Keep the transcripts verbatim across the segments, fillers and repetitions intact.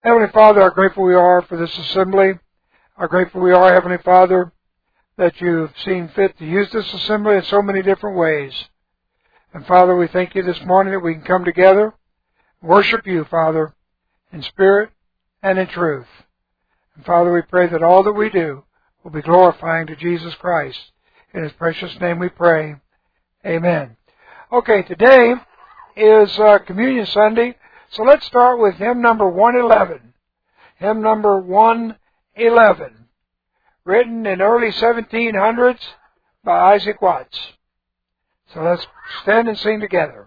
Heavenly Father, how grateful we are for this assembly. How grateful we are, Heavenly Father, that you've seen fit to use this assembly in so many different ways. And Father, we thank you this morning that we can come together, worship you, Father, in spirit and in truth. And Father, we pray that all that we do will be glorifying to Jesus Christ. In His precious name we pray. Amen. Okay, today is uh, Communion Sunday, so let's start with hymn number one eleven. Hymn number one eleven, written in early seventeen hundreds by Isaac Watts. So let's stand and sing together.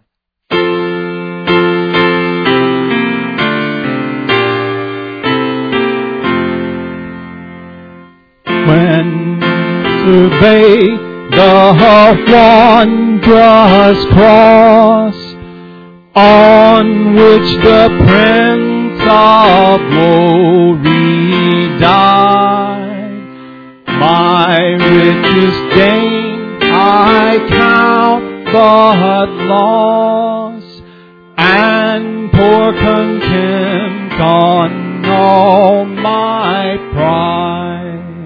When survey the wondrous cross on which the Prince of Glory died, my richest gain I count but loss, and pour contempt on all my pride.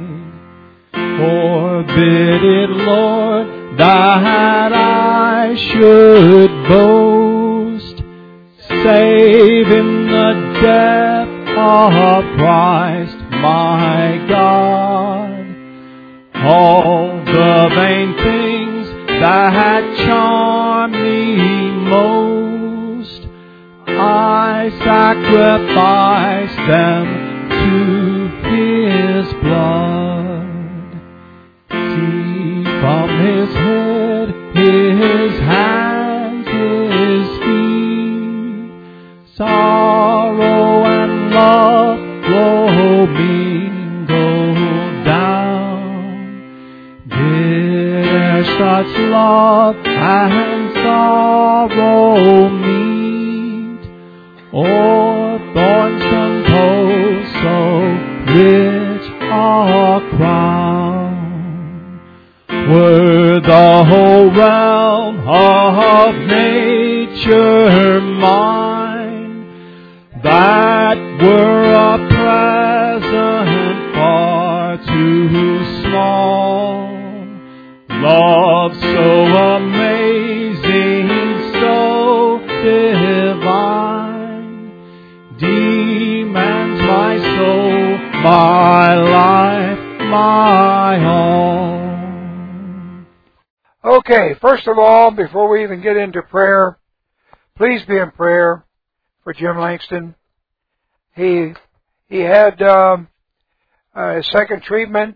Forbid it, Lord, that I should boast, save in the death of Christ my God. All the vain things that charm me most, I sacrifice them to His blood. See from His head, His hands, His feet, sorrow and love flow mingle down. Did such love and sorrow meet, or thorns compose so rich a crown? Were the whole realm of nature mine, that were a present far too small. Love so amazing, so divine, demands my soul, my life, my all. Okay, first of all, before we even get into prayer, please be in prayer for Jim Langston. He he had um, uh, his second treatment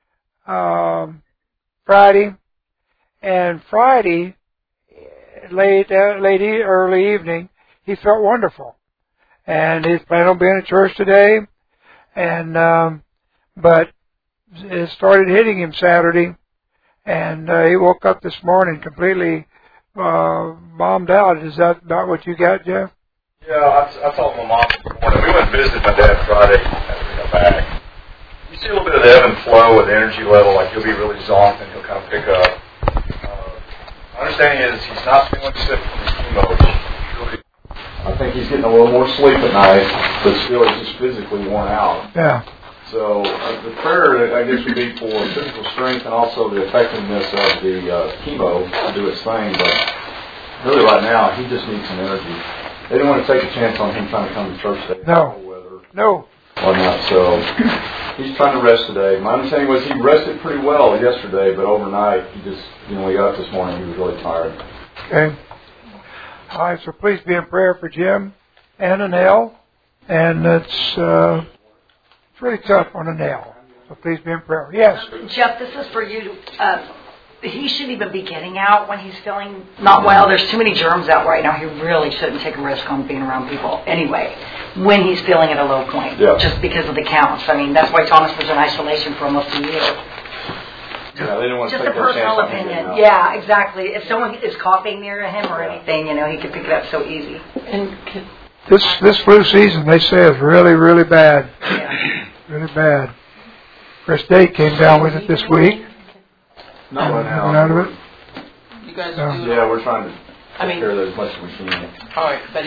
um, Friday, and Friday late uh, late e- early evening he felt wonderful, and he's planning on being at church today, and um, but it started hitting him Saturday. And uh, he woke up this morning completely uh, bombed out. Is that about what you got, Jeff? Yeah, I, I talked to my mom this morning. We went and visited my dad Friday after we got back. You see a little bit of the ebb and flow with the energy level, like he'll be really zonked and he'll kind of pick up. Uh, my understanding is he's not feeling sick from his chemo. Really, I think he's getting a little more sleep at night, but still he's just physically worn out. Yeah. So uh, the prayer, I guess, would be for physical strength and also the effectiveness of the uh, chemo to do its thing. But really right now, he just needs some energy. They didn't want to take a chance on him trying to come to church today. No. No. Or not. So he's trying to rest today. My understanding was he rested pretty well yesterday, but overnight, he just, you know, when he got up this morning, he was really tired. Okay. All right, so please be in prayer for Jim and Annelle. And it's... Uh, It's really tough on a nail, so please be in prayer. Yes? Jeff, this is for you. Uh, he shouldn't even be getting out when he's feeling not well. There's too many germs out right now. He really shouldn't take a risk on being around people anyway, when he's feeling at a low point, yeah. just because of the counts. I mean, that's why Thomas was in isolation for almost a year. Yeah, they didn't want to just take a personal chance opinion. Yeah, exactly. If someone is coughing near him or anything, you know, he could pick it up so easy. And This this flu season, they say, is really, really bad. Yeah. Really bad. Chris Day came down with it this week. Not right now. Out of it. You guys No. are doing Yeah, we're trying to I take mean, care of that as much as we can. all right, but if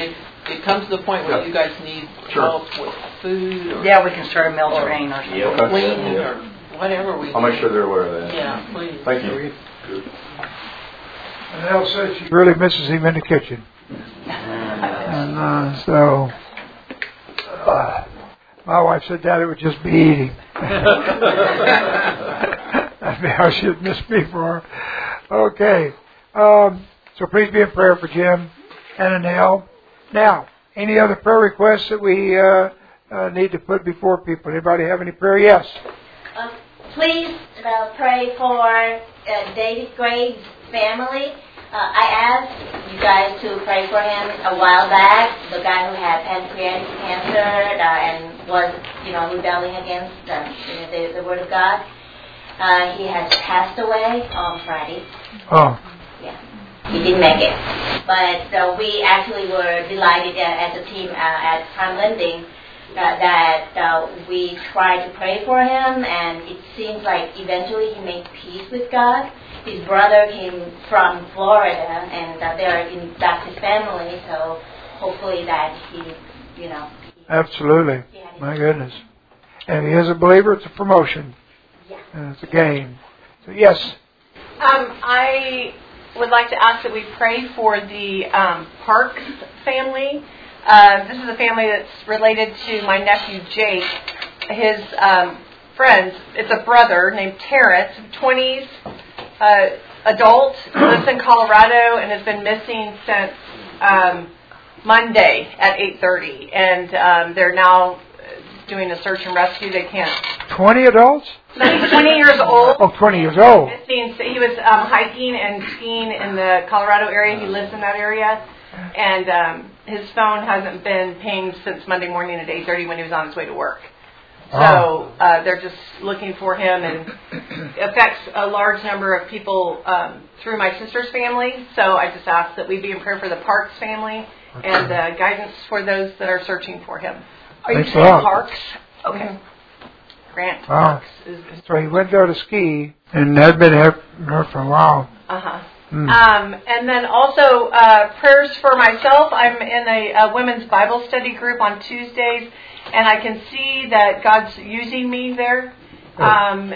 it comes to the point where Yeah. you guys need Sure. help with food or Yeah, we can start a meal train or something. Yeah, okay. cleaning Yeah. or whatever we I'll make sure they're aware of that. Yeah, please. Thank you. And Elle says she really misses him in the kitchen. And uh, so, uh, my wife said, Daddy would just be eating. That'd be how she'd miss me for her. Okay. Um, so please be in prayer for Jim and Annelle. Now, any other prayer requests that we uh, uh, need to put before people? Anybody have any prayer? Yes. Um, please uh, pray for uh, David Graves' family. Uh, I asked you guys to pray for him a while back, the guy who had pancreatic cancer uh, and was, you know, rebelling against uh, the, the Word of God. Uh, he has passed away on Friday. Oh. Yeah, he didn't make it. But uh, we actually were delighted uh, as a team uh, at Prime Lending uh, that uh, we tried to pray for him, and it seems like eventually he made peace with God. His brother came from Florida, and uh, they're in that's his family, so hopefully that he, you know. He, Absolutely. he had his- My goodness. And if he is a believer, it's a promotion. Yeah. And it's a gain. So, yes. Um, I would like to ask that we pray for the um, Parks family. Uh, this is a family that's related to my nephew Jake. His um, friends, it's a brother named Terrence, twenties, uh, adult, lives in Colorado and has been missing since um, Monday at eight thirty. And um, they're now doing a search and rescue. They can't. twenty adults? So he's twenty years old. Oh, twenty years old. Missing. So he was um, hiking and skiing in the Colorado area. He lives in that area. And um, his phone hasn't been pinged since Monday morning at eight thirty when he was on his way to work. So uh, they're just looking for him, and it affects a large number of people um, through my sister's family. So I just ask that we be in prayer for the Parks family and uh, guidance for those that are searching for him. Are you Thanks a saying lot. Parks? Okay. Grant Wow. Parks is. is So he went there to ski and had been here for a while. uh-huh. Mm. Um, and then also uh, prayers for myself. I'm in a, a women's Bible study group on Tuesdays, and I can see that God's using me there. Um,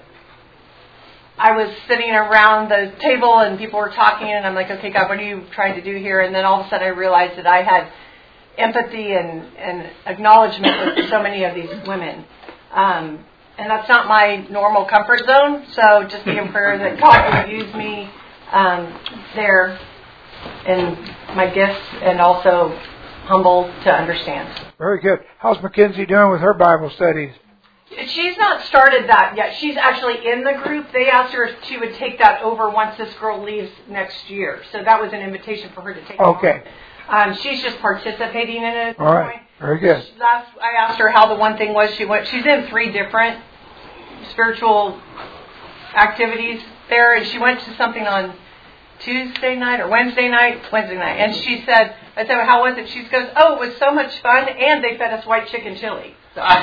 I was sitting around the table, and people were talking, and I'm like, okay, God, what are you trying to do here? And then all of a sudden I realized that I had empathy and, and acknowledgement with so many of these women. Um, and that's not my normal comfort zone, so just be in prayer that God will use me um, there in my gifts and also humble to understand. Very good. How's Mackenzie doing with her Bible studies? She's not started that yet. She's actually in the group. They asked her if she would take that over once this girl leaves next year. So that was an invitation for her to take Okay. it on. Um, she's just participating in it at this All right. point. Very good. Last, I asked her how the one thing was she went. She's in three different spiritual activities there, and she went to something on Tuesday night or Wednesday night, Wednesday night, and she said, I said, how was it? She goes, oh, it was so much fun, and they fed us white chicken chili. So I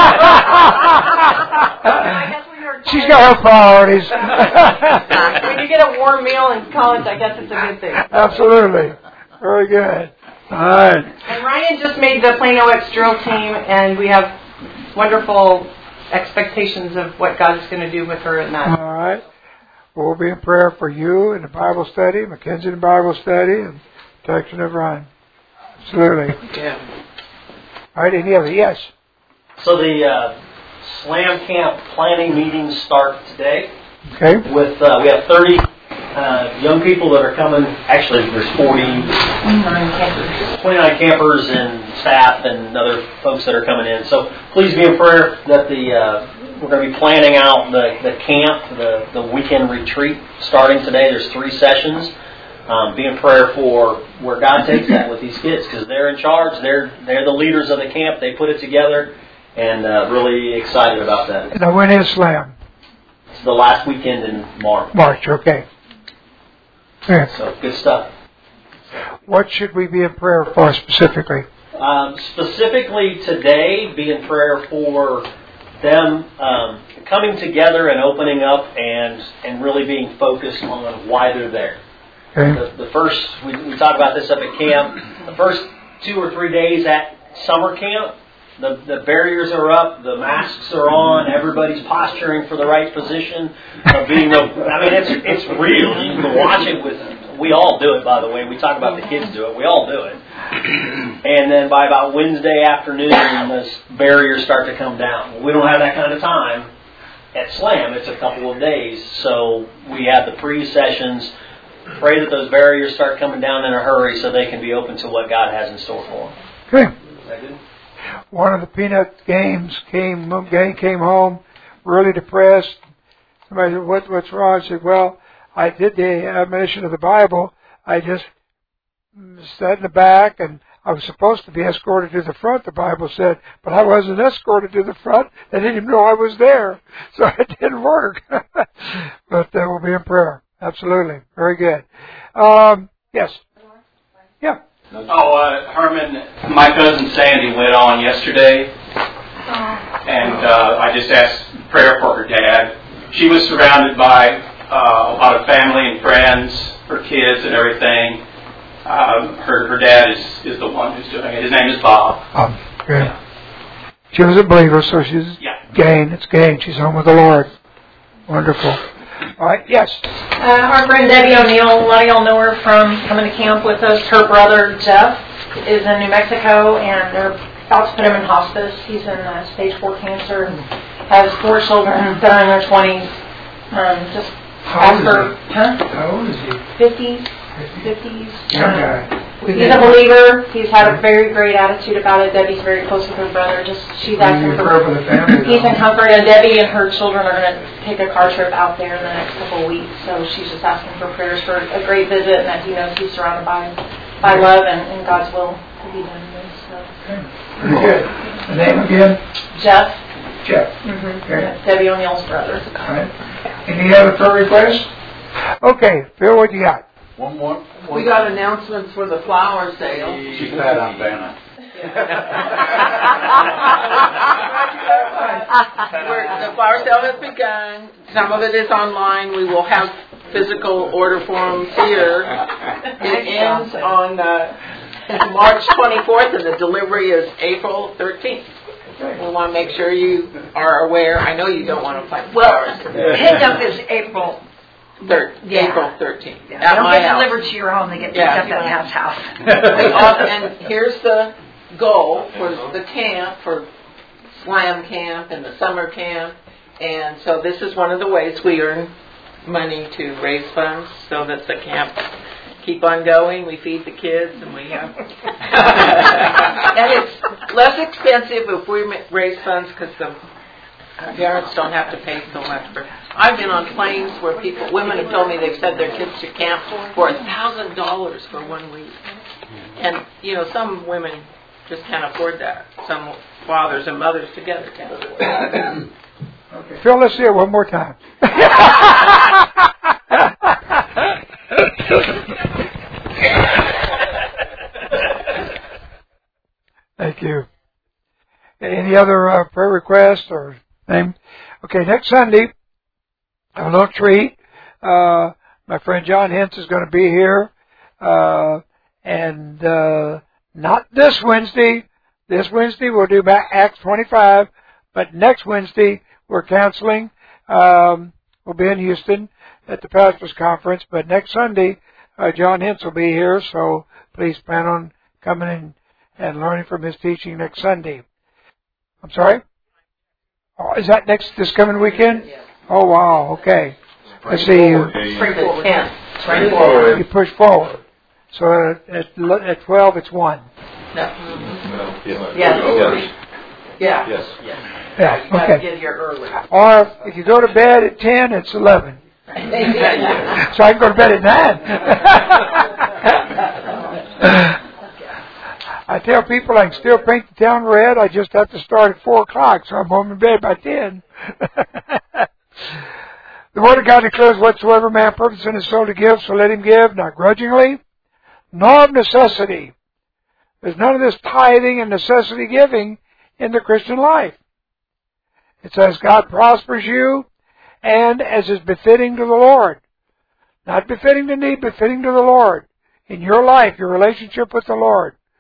guess we were She's got her priorities. when you get a warm meal in college, I guess it's a good thing. Absolutely. Very good. All right. And Ryan just made the Plano X drill team, and we have wonderful expectations of what God is going to do with her in that. All right. We'll be in prayer for you in the Bible study, Mackenzie in the Bible study, and protection of Ryan. Absolutely. Yeah. All right. Any other? Yes. So the uh, Slam Camp planning meetings start today. Okay. With uh, we have thirty uh, young people that are coming. Actually, there's forty, twenty-nine campers and staff and other folks that are coming in. So please be in prayer that the uh, we're going to be planning out the, the camp, the, the weekend retreat starting today. There's three sessions. Um, be in prayer for where God takes that with these kids, because they're in charge. They're they're the leaders of the camp. They put it together, and uh, really excited about that. Now, when is Slam? It's the last weekend in March. March. Okay. Yeah. So good stuff. What should we be in prayer for specifically? Um, specifically today, be in prayer for them um, coming together and opening up and and really being focused on why they're there. Okay. The, the first, we, we talked about this up at camp, the first two or three days at summer camp. The, the barriers are up, the masks are on, everybody's posturing for the right position of being the, I mean, it's it's real. You can watch it with, we all do it, by the way. We talk about the kids do it. We all do it. And then by about Wednesday afternoon, the barriers start to come down. We don't have that kind of time at SLAM. It's a couple of days. So we have the pre-sessions. Pray that those barriers start coming down in a hurry so they can be open to what God has in store for them. Okay. Is that good? One of the Peanut games came gang came home really depressed. Somebody said, what, what's wrong? I said, well, I did the admonition of the Bible. I just sat in the back, and I was supposed to be escorted to the front, the Bible said, but I wasn't escorted to the front. They didn't even know I was there, so it didn't work. But uh, we'll be in prayer. Absolutely. Very good. Um, yes. Yeah. Oh, uh, Herman, my cousin Sandy went on yesterday, and uh, I just asked prayer for her dad. She was surrounded by uh, a lot of family and friends, her kids and everything. Um, her her dad is, is the one who's doing it. His name is Bob. Um, good. Yeah. She was a believer, so she's yeah. gain. It's gain. She's home with the Lord. Wonderful. All right, yes. Uh, our friend Debbie O'Neill, a lot of y'all know her from coming to camp with us. Her brother Jeff is in New Mexico, and they're about to put him in hospice. He's in uh, stage four cancer and has four children that are in their twenties. Um, just How old for, is he? Huh? How old is he? Fifties. Fifties. Young Um, guy. he's a believer. He's had a very great attitude about it. Debbie's very close with her brother. Just she's asking for prayer for the family, peace and comfort. And Debbie and her children are going to take a car trip out there in the next couple of weeks. So she's just asking for prayers for a great visit, and that he knows he's surrounded by by love and, and God's will to be done in this. So. Okay. Very good. The name again? Jeff. Jeff. Mm-hmm. Okay. Yeah, Debbie O'Neill's brother. All right. Any other prayer requests? Okay. Phil, what you got? One more. We got announcements for the flower sale. She's fat on Vanna. We're, the flower sale has begun. Some of it is online. We will have physical order forms here. It ends on uh, March twenty-fourth, and the delivery is April thirteenth. We want to make sure you are aware. I know you don't want to plant flowers. Well, pickup is April. Thir- Yeah. April thirteenth. Yeah, At they don't my get house. delivered to your home. They get picked Yeah. up at Matt's house. We also- and here's the goal for the camp, for SLAM camp and the summer camp. And so this is one of the ways we earn money to raise funds so that the camp keep on going. We feed the kids, and we have... and it's less expensive if we ma- raise funds because the parents don't have to pay so much for. I've been on planes where people, women have told me they've sent their kids to camp for a thousand dollars for one week, and you know some women just can't afford that. Some fathers and mothers together can't afford that. Okay. Phil, let's see it one more time. Thank you. Any other uh, prayer requests or name? Okay, next Sunday, I have a little treat. Uh, my friend John Hintz is going to be here. Uh, and uh, not this Wednesday. This Wednesday we'll do Acts twenty-five. But next Wednesday we're counseling. Um, we'll be in Houston at the Pastors Conference. But next Sunday, uh, John Hintz will be here. So please plan on coming in and learning from his teaching next Sunday. I'm sorry? Oh, is that next, this coming weekend? Yes. Oh, wow. Okay. Let's see. You, Spring forward. tenth. Spring forward. You push forward. So at, at twelve, it's one. No. No, yes. Yes. Yeah. Yes. Yeah, You got to okay. get here early. Or if you go to bed at ten, it's eleven. So I can go to bed at nine. I tell people I can still paint the town red. I just have to start at four o'clock, so I'm home in bed by ten. The Word of God declares, whatsoever man purpose in his soul to give, so let him give, not grudgingly, nor of necessity. There's none of this tithing and necessity giving in the Christian life. It says God prospers you, and as is befitting to the Lord. Not befitting to need, befitting to the Lord. In your life, your relationship with the Lord.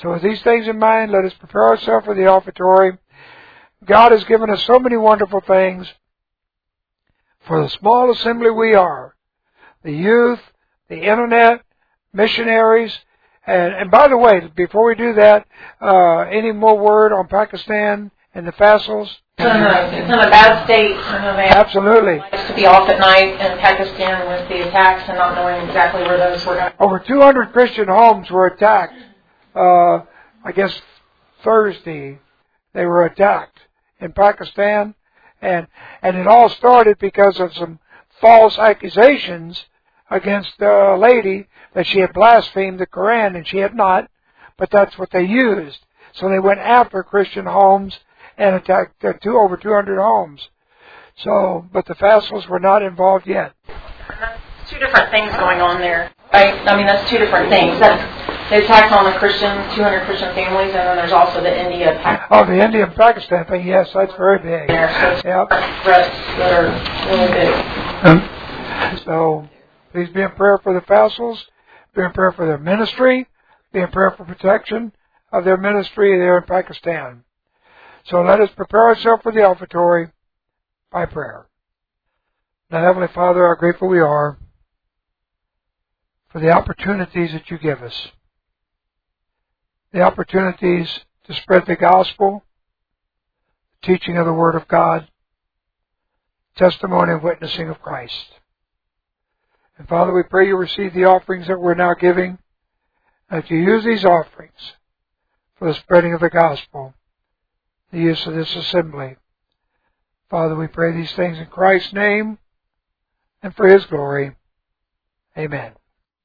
So with these things in mind, let us prepare ourselves for the offertory. God has given us so many wonderful things for the small assembly we are. The youth, the internet, missionaries. And, and by the way, before we do that, uh, any more word on Pakistan and the Faisals? It's in a, it's in a bad state. I know they Absolutely. Likes to be off at night in Pakistan with the attacks and not knowing exactly where those were going. Over two hundred Christian homes were attacked. Uh, I guess Thursday they were attacked in Pakistan. And, and it all started because of some false accusations against a lady that she had blasphemed the Quran, and she had not, but that's what they used. So they went after Christian homes and attacked uh, two, over two hundred homes. So, but the Faisals were not involved yet. That's two different things going on there. Right? I mean, that's two different things. That's, they attacked on the Christian, two hundred Christian families, and then there's also the India. Oh, the India and Pakistan thing, yes, that's very big. There, so yep. threats that are really big. So, please be in prayer for the Faisals, be in prayer for their ministry, be in prayer for protection of their ministry there in Pakistan. So let us prepare ourselves for the offertory by prayer. Now, Heavenly Father, how grateful we are for the opportunities that you give us. The opportunities to spread the gospel, teaching of the Word of God, testimony and witnessing of Christ. And Father, we pray you receive the offerings that we're now giving, and that you use these offerings for the spreading of the gospel, the use of this assembly. Father, we pray these things in Christ's name and for His glory. Amen.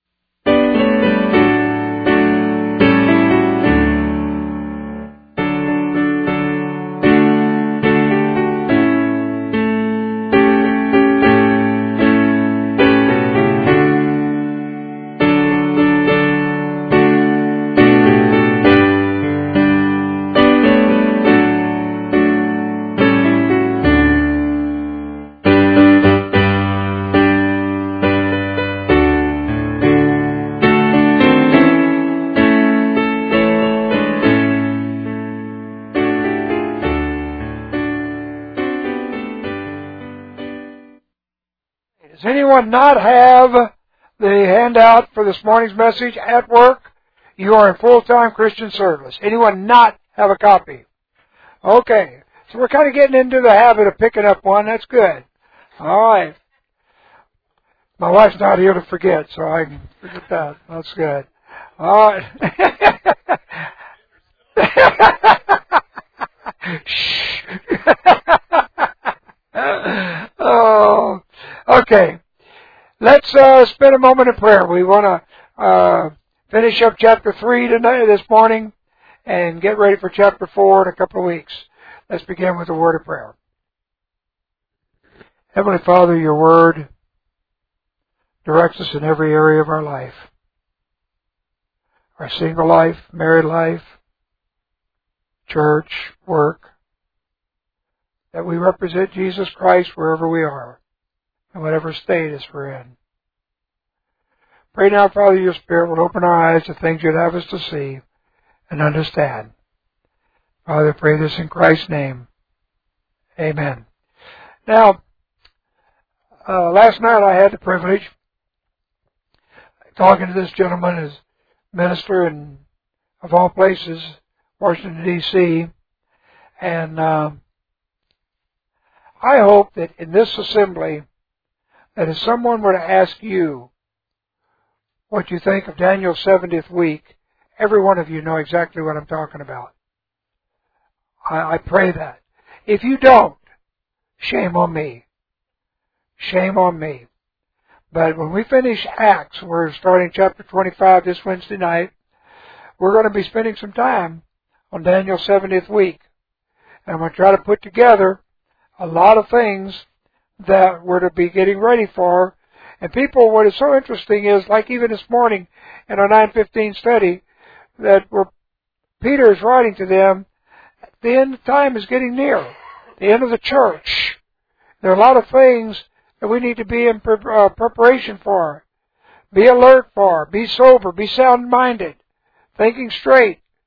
Does anyone not have the handout for this morning's message at work? You are in full-time Christian service. Anyone not have a copy? Okay. So we're kind of getting into the habit of picking up one. That's good. All right. My wife's not here to forget, so I can forget that. That's good. All right. Shh. Oh. Okay, let's uh, spend a moment of prayer. We want to uh, finish up chapter three tonight, this morning, and get ready for chapter four in a couple of weeks. Let's begin with a word of prayer. Heavenly Father, your word directs us in every area of our life. Our single life, married life, church, work. That we represent Jesus Christ wherever we are. In whatever status we're in. Pray now, Father, your Spirit will open our eyes to things you'd have us to see and understand. Father, I pray this in Christ's name. Amen. Now, uh, last night I had the privilege of talking to this gentleman as minister in, of all places, Washington, D C, and uh, I hope that in this assembly that if someone were to ask you what you think of Daniel's seventieth week, every one of you know exactly what I'm talking about. I, I pray that. If you don't, shame on me. Shame on me. But when we finish Acts, we're starting chapter twenty-five this Wednesday night, we're going to be spending some time on Daniel's seventieth week. And I'm going to try to put together a lot of things that we're to be getting ready for. And people, what is so interesting is, like even this morning in our nine fifteen study, that where Peter is writing to them, the end of time is getting near. The end of the church. There are a lot of things that we need to be in pre- uh, preparation for. Be alert for. Be sober. Be sound-minded. Thinking straight.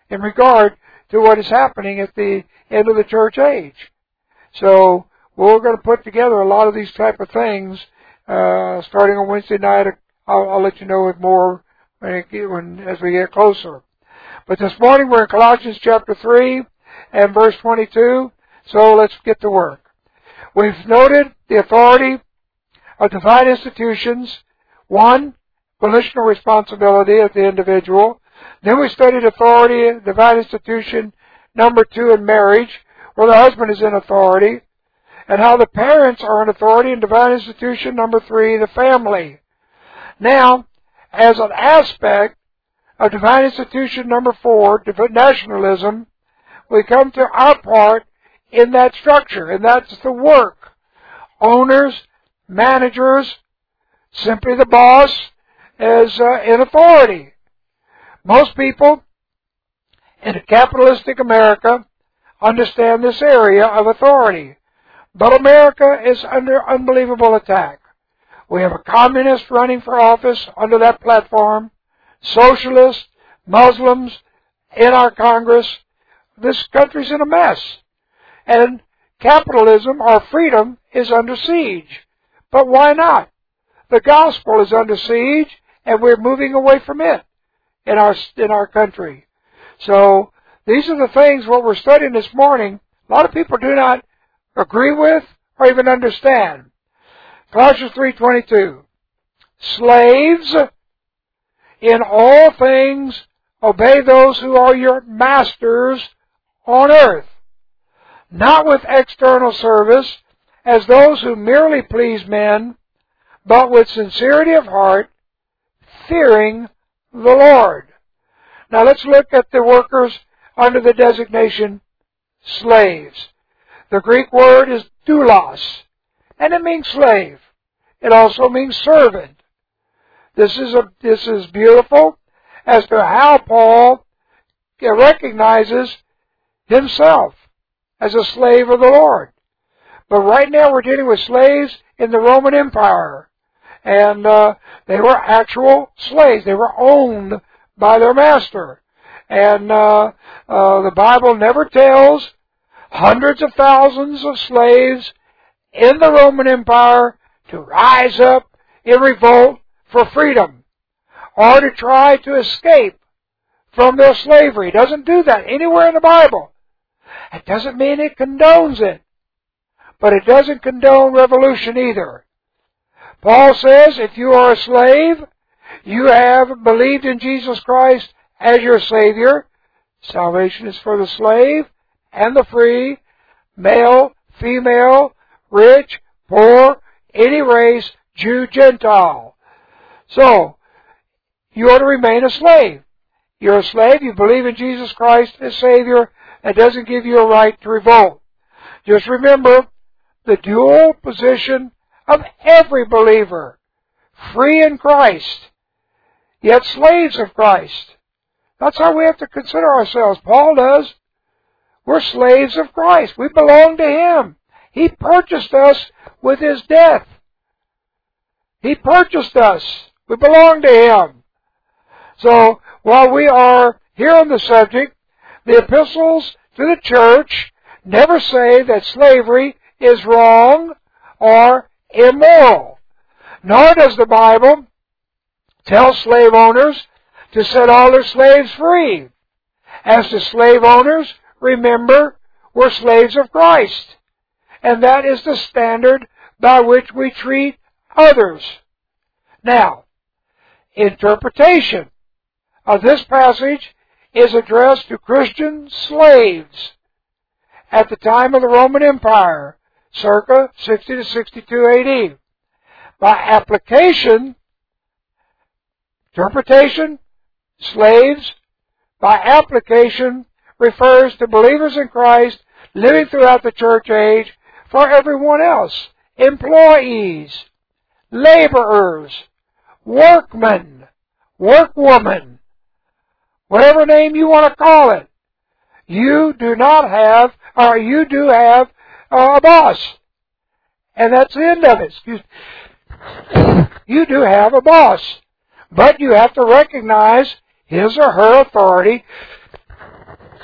in regard to what is happening at the end of the church age. So we're going to put together a lot of these type of things uh, starting on Wednesday night. I'll, I'll let you know it more when, when as we get closer. But this morning we're in Colossians chapter three and verse twenty-two. So let's get to work. We've noted the authority of divine institutions. One, volitional responsibility of the individual. Then we studied authority, divine institution, number two, in marriage, where the husband is in authority, and how the parents are in authority in divine institution, number three, the family. Now, as an aspect of divine institution, number four, nationalism, we come to our part in that structure, and that's the work. Owners, managers, simply the boss is uh, in authority. Most people in a capitalistic America understand this area of authority. But America is under unbelievable attack. We have a communist running for office under that platform, socialists, Muslims in our Congress. This country's in a mess. And capitalism, our freedom, is under siege. But why not? The gospel is under siege, and we're moving away from it in our in our country. So these are the things what we're studying this morning. A lot of people do not agree with or even understand. Colossians three twenty-two. Slaves, in all things obey those who are your masters on earth, not with external service as those who merely please men, but with sincerity of heart, fearing the Lord. Now let's look at the workers under the designation slaves. The Greek word is doulos, and it means slave. It also means servant. This is a, this is beautiful as to how Paul recognizes himself as a slave of the Lord. But right now we're dealing with slaves in the Roman Empire. And uh, they were actual slaves. They were owned by their master. And uh, uh, the Bible never tells hundreds of thousands of slaves in the Roman Empire to rise up in revolt for freedom or to try to escape from their slavery. It doesn't do that anywhere in the Bible. It doesn't mean it condones it, but it doesn't condone revolution either. Paul says if you are a slave, you have believed in Jesus Christ as your Savior. Salvation is for the slave and the free, male, female, rich, poor, any race, Jew, Gentile. So, you ought to remain a slave. You're a slave, you believe in Jesus Christ as Savior. That doesn't give you a right to revolt. Just remember the dual position of every believer. Free in Christ, yet slaves of Christ. That's how we have to consider ourselves. Paul does. We're slaves of Christ. We belong to Him. He purchased us with His death. He purchased us. We belong to Him. So, while we are here on the subject, the epistles to the church never say that slavery is wrong or immoral. Nor does the Bible tell slave owners to set all their slaves free. As to slave owners, remember, we're slaves of Christ. And that is the standard by which we treat others. Now, interpretation of this passage is addressed to Christian slaves at the time of the Roman Empire, circa sixty to sixty-two A D. By application, interpretation, slaves, by application, refers to believers in Christ living throughout the church age. For everyone else, employees, laborers, workmen, workwoman, whatever name you want to call it, you do not have, or you do have uh, a boss. And that's the end of it. Excuse me. You do have a boss. But you have to recognize his or her authority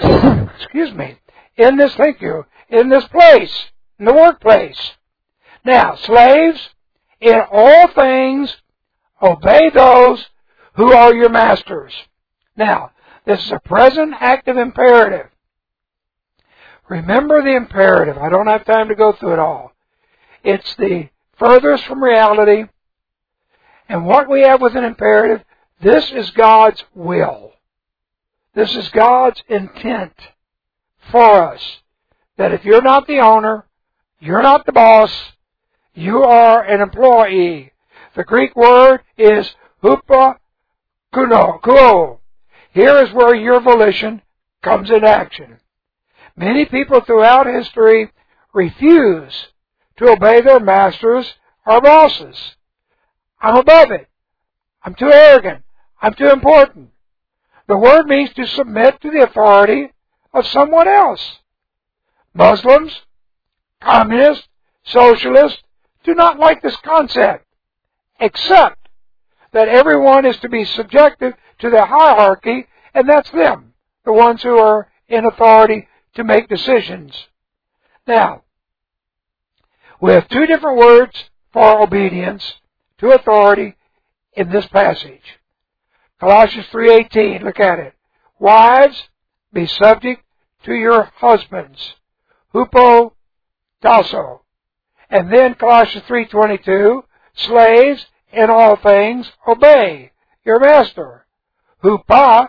excuse me, in this, thank you, in this place, in the workplace. Now, slaves, in all things, obey those who are your masters. Now, this is a present active imperative. Remember the imperative. I don't have time to go through it all. It's the furthest from reality. And what we have with an imperative, this is God's will. This is God's intent for us. That if you're not the owner, you're not the boss, you are an employee. The Greek word is hupa kuo. Here is where your volition comes into action. Many people throughout history refuse to obey their masters or bosses. I'm above it. I'm too arrogant. I'm too important. The word means to submit to the authority of someone else. Muslims, communists, socialists do not like this concept, except that everyone is to be subjected to the hierarchy, and that's them, the ones who are in authority to make decisions. Now, we have two different words for obedience to authority in this passage. Colossians three eighteen, look at it. Wives, be subject to your husbands. Hupo tasso. And then Colossians three twenty-two, slaves, in all things, obey your master. Hupa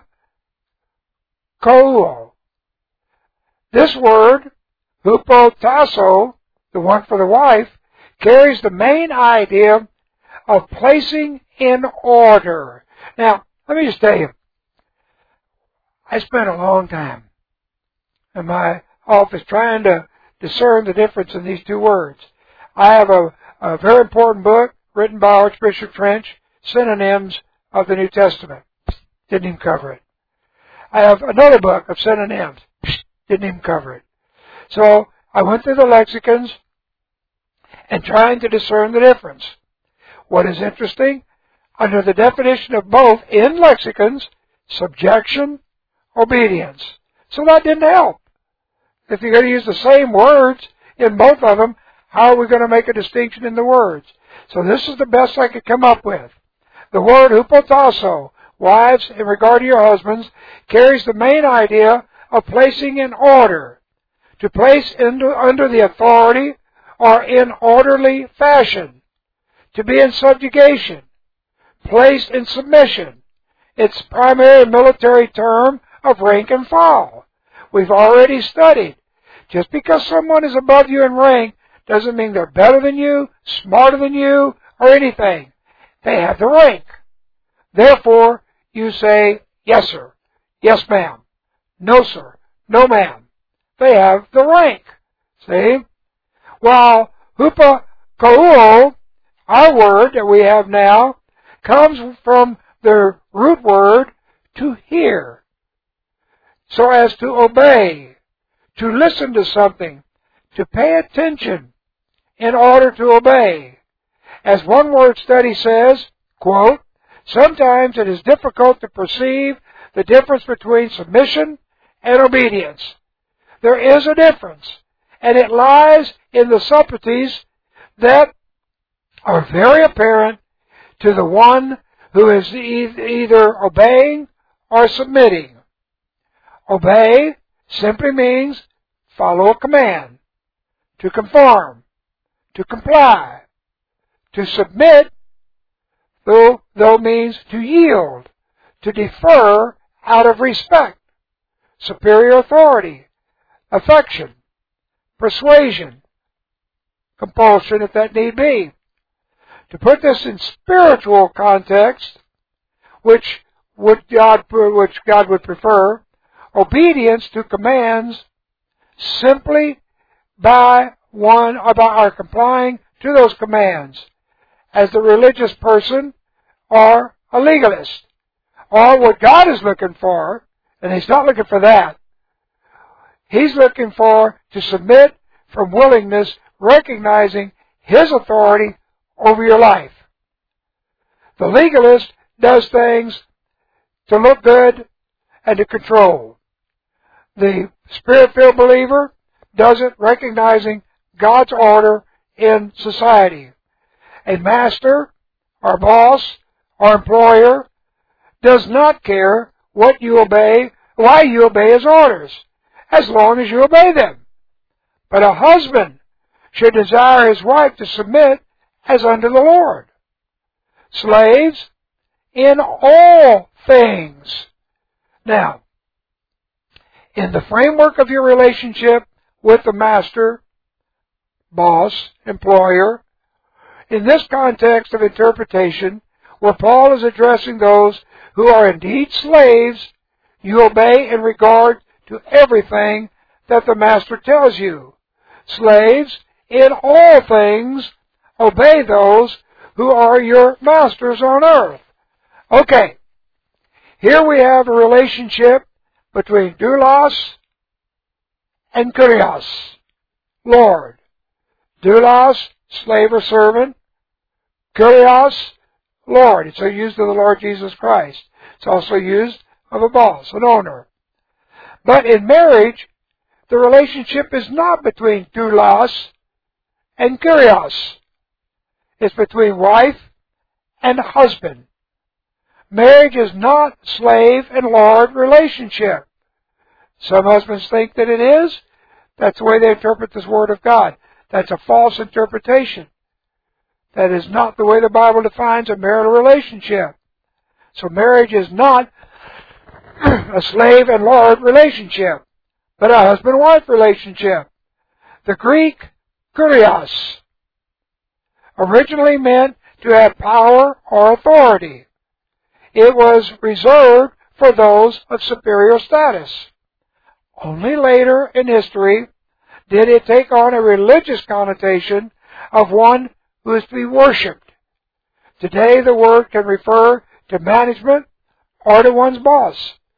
kouo. This word, hupotasso, the one for the wife, carries the main idea of placing in order. Now, let me just tell you, I spent a long time in my office trying to discern the difference in these two words. I have a, a very important book written by Archbishop Trench, Synonyms of the New Testament. Didn't even cover it. I have another book of synonyms. Didn't even cover it. So I went through the lexicons and trying to discern the difference. What is interesting, under the definition of both in lexicons, subjection, obedience. So that didn't help. If you're going to use the same words in both of them, how are we going to make a distinction in the words? So this is the best I could come up with. The word hupotasso, wives, in regard to your husbands, carries the main idea of placing in order, to place into, under the authority or in orderly fashion, to be in subjugation, placed in submission. It's primary military term of rank and file. We've already studied. Just because someone is above you in rank doesn't mean they're better than you, smarter than you, or anything. They have the rank. Therefore, you say, yes, sir. Yes, ma'am. No, sir. No, ma'am. They have the rank. See? While hupa kouo, our word that we have now, comes from the root word to hear. So as to obey, to listen to something, to pay attention in order to obey. As one word study says, quote, sometimes it is difficult to perceive the difference between submission and obedience. There is a difference, and it lies in the subtleties that are very apparent to the one who is either obeying or submitting. Obey simply means follow a command, to conform, to comply. To submit, though, though means to yield, to defer out of respect, superior authority, affection, persuasion, compulsion if that need be. To put this in spiritual context, which would God, which God would prefer, obedience to commands simply by one about our complying to those commands as the religious person or a legalist. Or what God is looking for, and He's not looking for that. He's looking for to submit from willingness, recognizing His authority over your life. The legalist does things to look good and to control. the Spirit-filled believer does it recognizing God's order in society. A master, or boss, or employer does not care what you obey, why you obey his orders, as long as you obey them. But a husband should desire his wife to submit as unto the Lord. Slaves, in all things. Now, in the framework of your relationship with the master, boss, employer, in this context of interpretation, where Paul is addressing those who are indeed slaves, you obey in regard to everything that the master tells you. Slaves, in all things, obey those who are your masters on earth. Okay, here we have a relationship between doulos and kurios, Lord. Doulos, slave or servant. Kurios, Lord. It's used of the Lord Jesus Christ. It's also used of a boss, an owner. But in marriage, the relationship is not between doulos and kurios. It's between wife and husband. Marriage is not slave and lord relationship. Some husbands think that it is. That's the way they interpret this Word of God. That's a false interpretation. That is not the way the Bible defines a marital relationship. So marriage is not a slave and lord relationship, but a husband-wife relationship. The Greek kurios originally meant to have power or authority. It was reserved for those of superior status. Only later in history did it take on a religious connotation of one who is to be worshipped. Today the word can refer to management or to one's boss.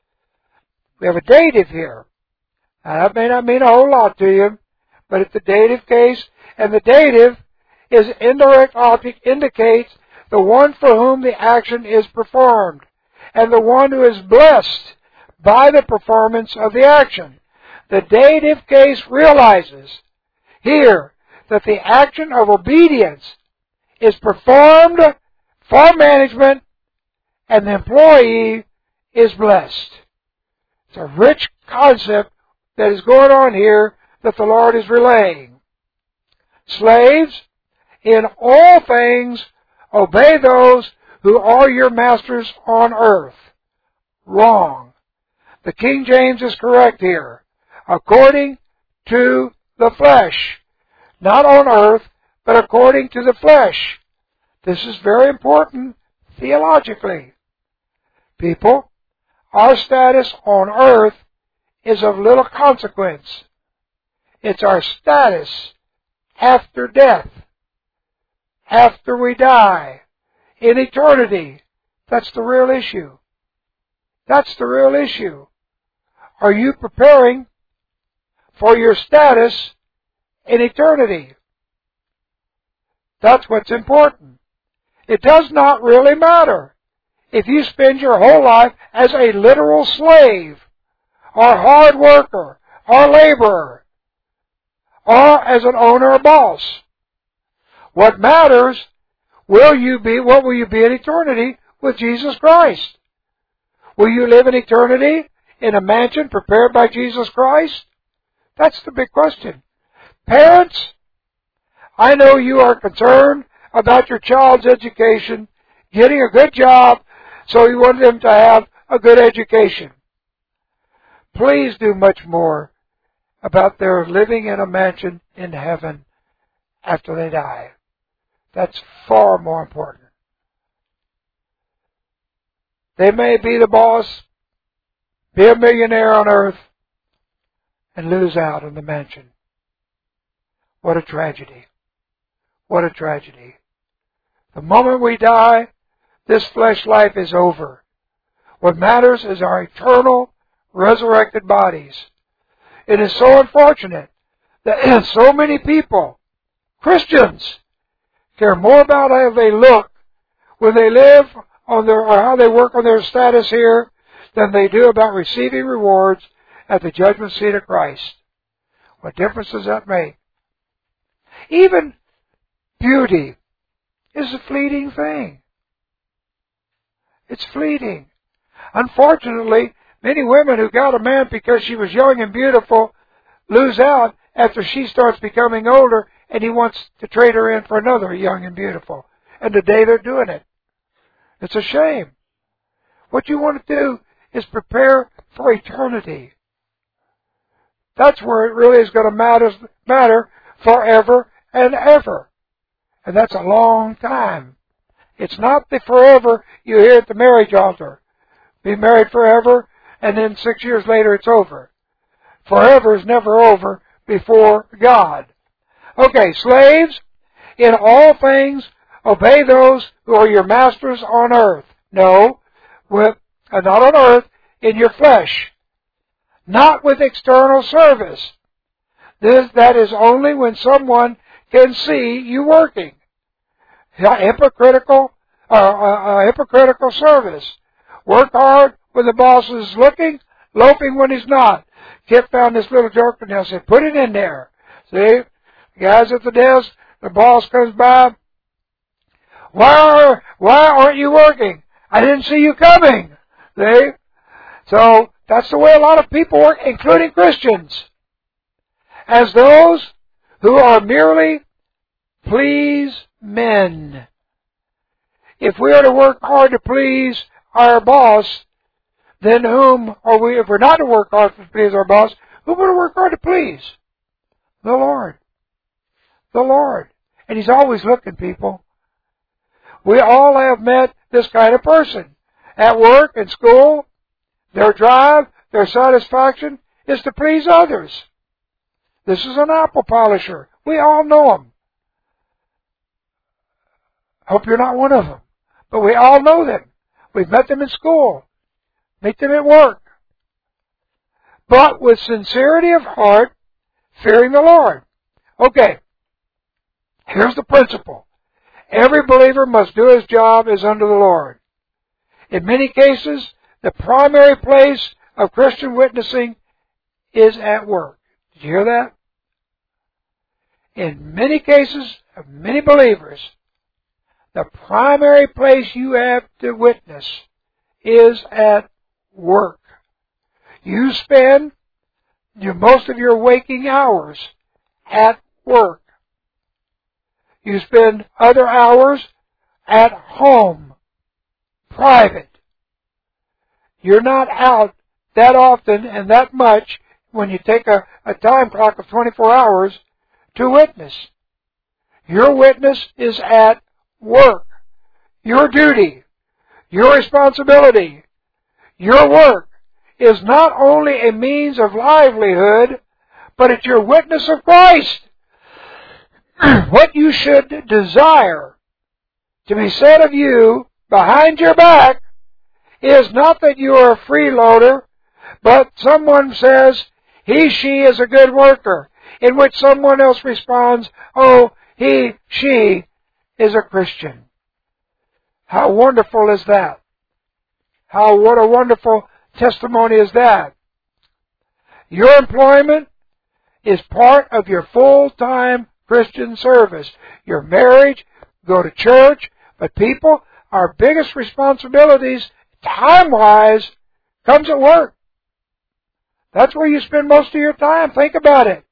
We have a dative here. Now, that may not mean a whole lot to you, but it's the dative case, and the dative is indirect object indicates the one for whom the action is performed, and the one who is blessed by the performance of the action. The dative case realizes here that the action of obedience is performed for management, and the employee is blessed. It's a rich concept that is going on here that the Lord is relaying. Slaves, in all things, obey those who are your masters on earth. Wrong. The King James is correct here. According to the flesh. Not on earth, but according to the flesh. This is very important theologically. People, our status on earth is of little consequence. It's our status after death, after we die, in eternity. That's the real issue. That's the real issue. Are you preparing for your status in eternity? That's what's important. It does not really matter if you spend your whole life as a literal slave, or hard worker, or laborer, or as an owner or boss. What matters, will you be, what will you be in eternity with Jesus Christ? Will you live in eternity in a mansion prepared by Jesus Christ? That's the big question. Parents, I know you are concerned about your child's education, getting a good job, so you want them to have a good education. Please do much more about their living in a mansion in heaven after they die. That's far more important. They may be the boss, be a millionaire on earth, and lose out on the mansion. What a tragedy. What a tragedy. The moment we die, this flesh life is over. What matters is our eternal, resurrected bodies. It is so unfortunate that so many people, Christians, care more about how they look when they live on their, or how they work on their status here than they do about receiving rewards at the judgment seat of Christ. What difference does that make? Even beauty is a fleeting thing. It's fleeting. Unfortunately, many women who got a man because she was young and beautiful lose out after she starts becoming older and he wants to trade her in for another young and beautiful. And today they're doing it. It's a shame. What you want to do is prepare for eternity. That's where it really is going to matter, matter forever and ever. And that's a long time. It's not the forever you hear at the marriage altar. Be married forever, and then six years later it's over. Forever is never over before God. Okay, slaves, in all things, obey those who are your masters on earth. No, with, uh, not on earth, in your flesh. Not with external service. This, that is only when someone can see you working. Hypocritical, uh, uh, hypocritical service. Work hard when the boss is looking, loafing when he's not. Kip found this little joke and they'll say, put it in there. See? The guys at the desk, the boss comes by. Why, are, why aren't you working? I didn't see you coming. See? So, that's the way a lot of people work, including Christians. As those who are merely please men. If we are to work hard to please our boss, then whom are we, if we're not to work hard to please our boss, whom are we to work hard to please? The Lord. The Lord. And He's always looking, people. We all have met this kind of person. At work, in school, their drive, their satisfaction is to please others. This is an apple polisher. We all know them. Hope you're not one of them. But we all know them. We've met them in school. Meet them at work. But with sincerity of heart, fearing the Lord. Okay. Here's the principle. Every believer must do his job as unto the Lord. In many cases, the primary place of Christian witnessing is at work. Did you hear that? In many cases of many believers, the primary place you have to witness is at work. You spend your, most of your waking hours at work. You spend other hours at home, private. You're not out that often and that much when you take a, a time clock of twenty-four hours to witness. Your witness is at work. Your duty, your responsibility, your work is not only a means of livelihood, but it's your witness of Christ. What you should desire to be said of you behind your back is not that you are a freeloader, but someone says, he, she is a good worker, in which someone else responds, oh, he, she is a Christian. How wonderful is that? How, what a wonderful testimony is that? Your employment is part of your full-time Christian service. Your marriage, go to church, but people, our biggest responsibilities, time-wise, comes at work. That's where you spend most of your time. Think about it.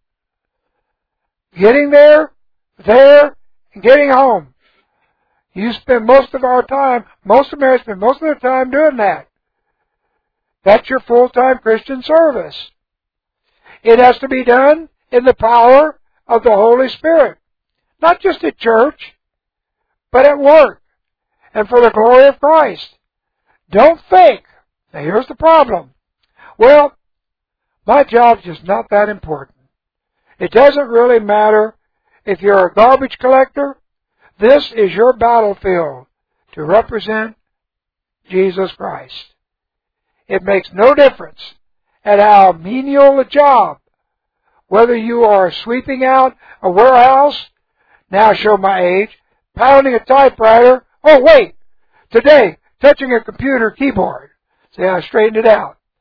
Getting there, there, and getting home. You spend most of our time, most Americans spend most of their time doing that. That's your full-time Christian service. It has to be done in the power of the Holy Spirit. Not just at church, but at work. And for the glory of Christ. Don't think. Now here's the problem. Well, my job's just not that important. It doesn't really matter if you're a garbage collector. This is your battlefield to represent Jesus Christ. It makes no difference at how menial a job, whether you are sweeping out a warehouse, now show my age, pounding a typewriter, oh wait, today, touching a computer keyboard. See, I straightened it out.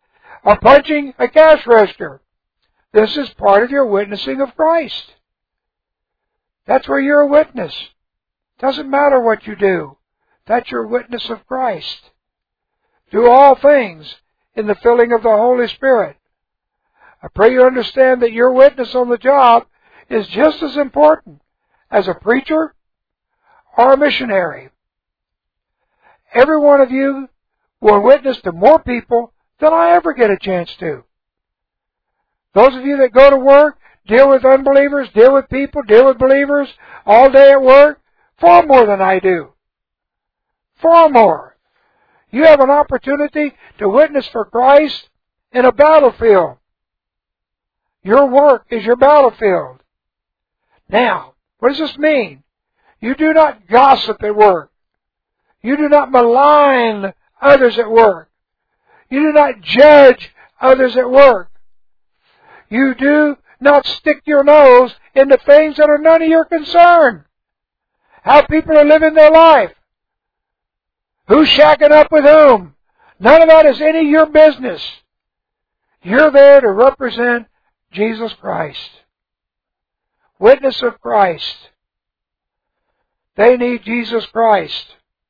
or punching a cash register. This is part of your witnessing of Christ. That's where you're a witness. Doesn't matter what you do. That's your witness of Christ. Do all things in the filling of the Holy Spirit. I pray you understand that your witness on the job is just as important as a preacher or a missionary. Every one of you will witness to more people than I ever get a chance to. Those of you that go to work, deal with unbelievers, deal with people, deal with believers all day at work, far more than I do. Far more. You have an opportunity to witness for Christ in a battlefield. Your work is your battlefield. Now, what does this mean? You do not gossip at work. You do not malign others at work. You do not judge others at work. You do not stick your nose into things that are none of your concern. How people are living their life. Who's shacking up with whom? None of that is any of your business. You're there to represent Jesus Christ. Witness of Christ. They need Jesus Christ.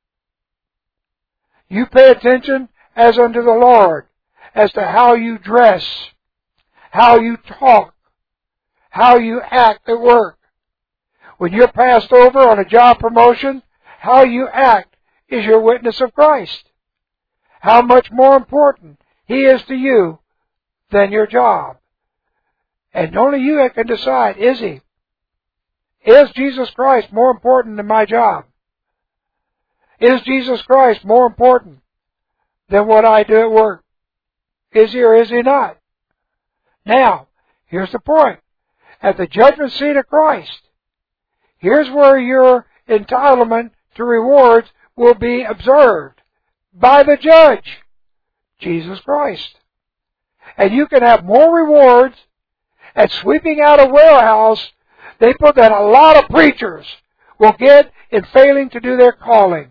You pay attention as unto the Lord, as to how you dress, how you talk, how you act at work. When you're passed over on a job promotion, how you act is your witness of Christ. How much more important He is to you than your job. And only you can decide, is He? Is Jesus Christ more important than my job? Is Jesus Christ more important than what I do at work? Is He or is He not? Now, here's the point. At the judgment seat of Christ, here's where your entitlement to rewards will be observed by the judge, Jesus Christ. And you can have more rewards at sweeping out a warehouse they put that a lot of preachers will get in failing to do their calling.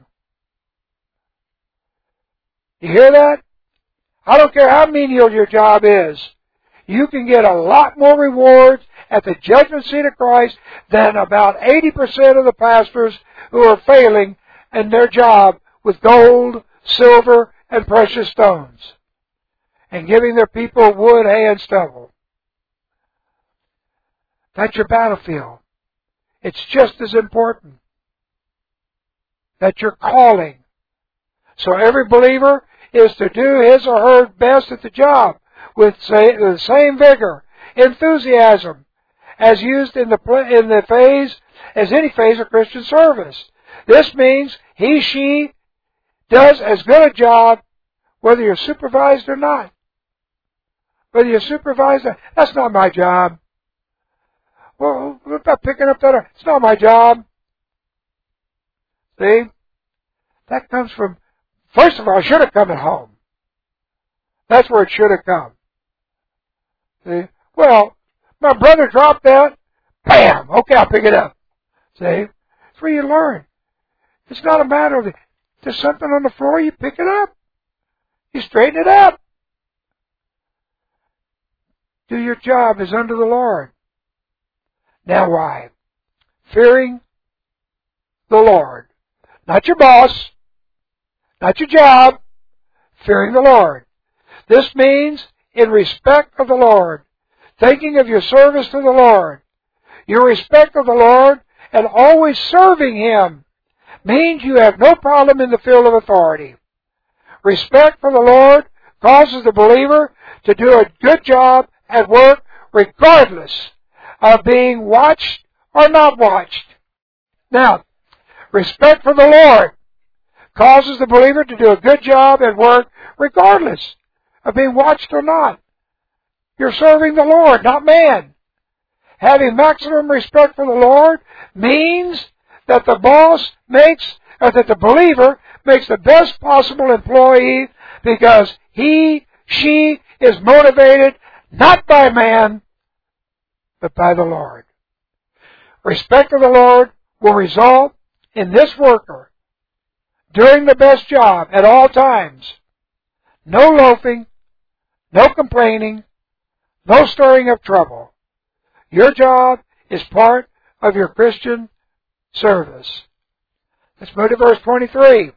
You hear that? I don't care how menial your job is. You can get a lot more rewards at the judgment seat of Christ than about eighty percent of the pastors who are failing in their job with gold, silver, and precious stones, and giving their people wood, hay, and stubble. That's your battlefield. It's just as important. That's your calling. So every believer is to do his or her best at the job with say, the same vigor, enthusiasm, as used in the in the phase as any phase of Christian service. This means he, she does as good a job whether you're supervised or not. Whether you're supervised, that's not my job. Well, what about picking up that? It's not my job. See? That comes from, first of all, it should have come at home. That's where it should have come. See? Well, my brother dropped that. Bam! Okay, I'll pick it up. See? That's where you learn. It's not a matter of, there's something on the floor, you pick it up. You straighten it up. Do your job as unto the Lord. Now why? Fearing the Lord. Not your boss. Not your job. Fearing the Lord. This means in respect of the Lord. Thinking of your service to the Lord. Your respect of the Lord and always serving Him means you have no problem in the field of authority. Respect for the Lord causes the believer to do a good job at work regardless of being watched or not watched. Now, respect for the Lord causes the believer to do a good job at work regardless of being watched or not. You're serving the Lord, not man. Having maximum respect for the Lord means that the boss makes, or that the believer makes the best possible employee because he, she is motivated not by man, but by the Lord. Respect of the Lord will result in this worker doing the best job at all times. No loafing, no complaining, no stirring of trouble. Your job is part of your Christian service. Let's move to verse twenty-three.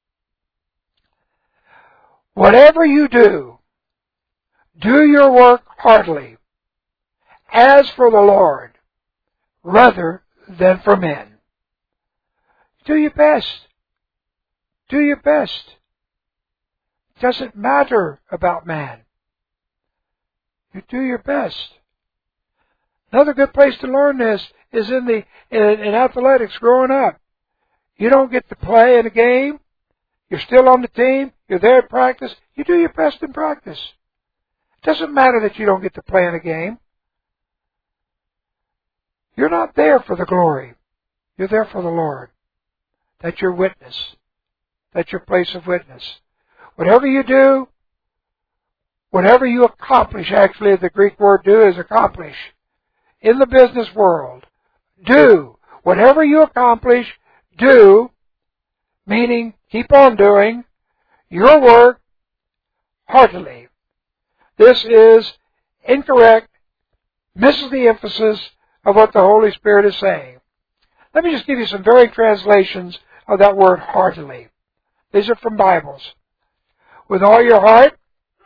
Whatever you do, do your work heartily, as for the Lord, rather than for men. Do your best. Do your best. It doesn't matter about man. You do your best. Another good place to learn this is in the in, in athletics growing up. You don't get to play in a game. You're still on the team. You're there at practice. You do your best in practice. It doesn't matter that you don't get to play in a game. You're not there for the glory. You're there for the Lord. That's your witness. That's your place of witness. Whatever you do, whatever you accomplish, actually the Greek word do is accomplish. In the business world, do. Whatever you accomplish, do, meaning keep on doing your work heartily. This is incorrect, misses the emphasis of what the Holy Spirit is saying. Let me just give you some varied translations of that word heartily. These are from Bibles. With all your heart,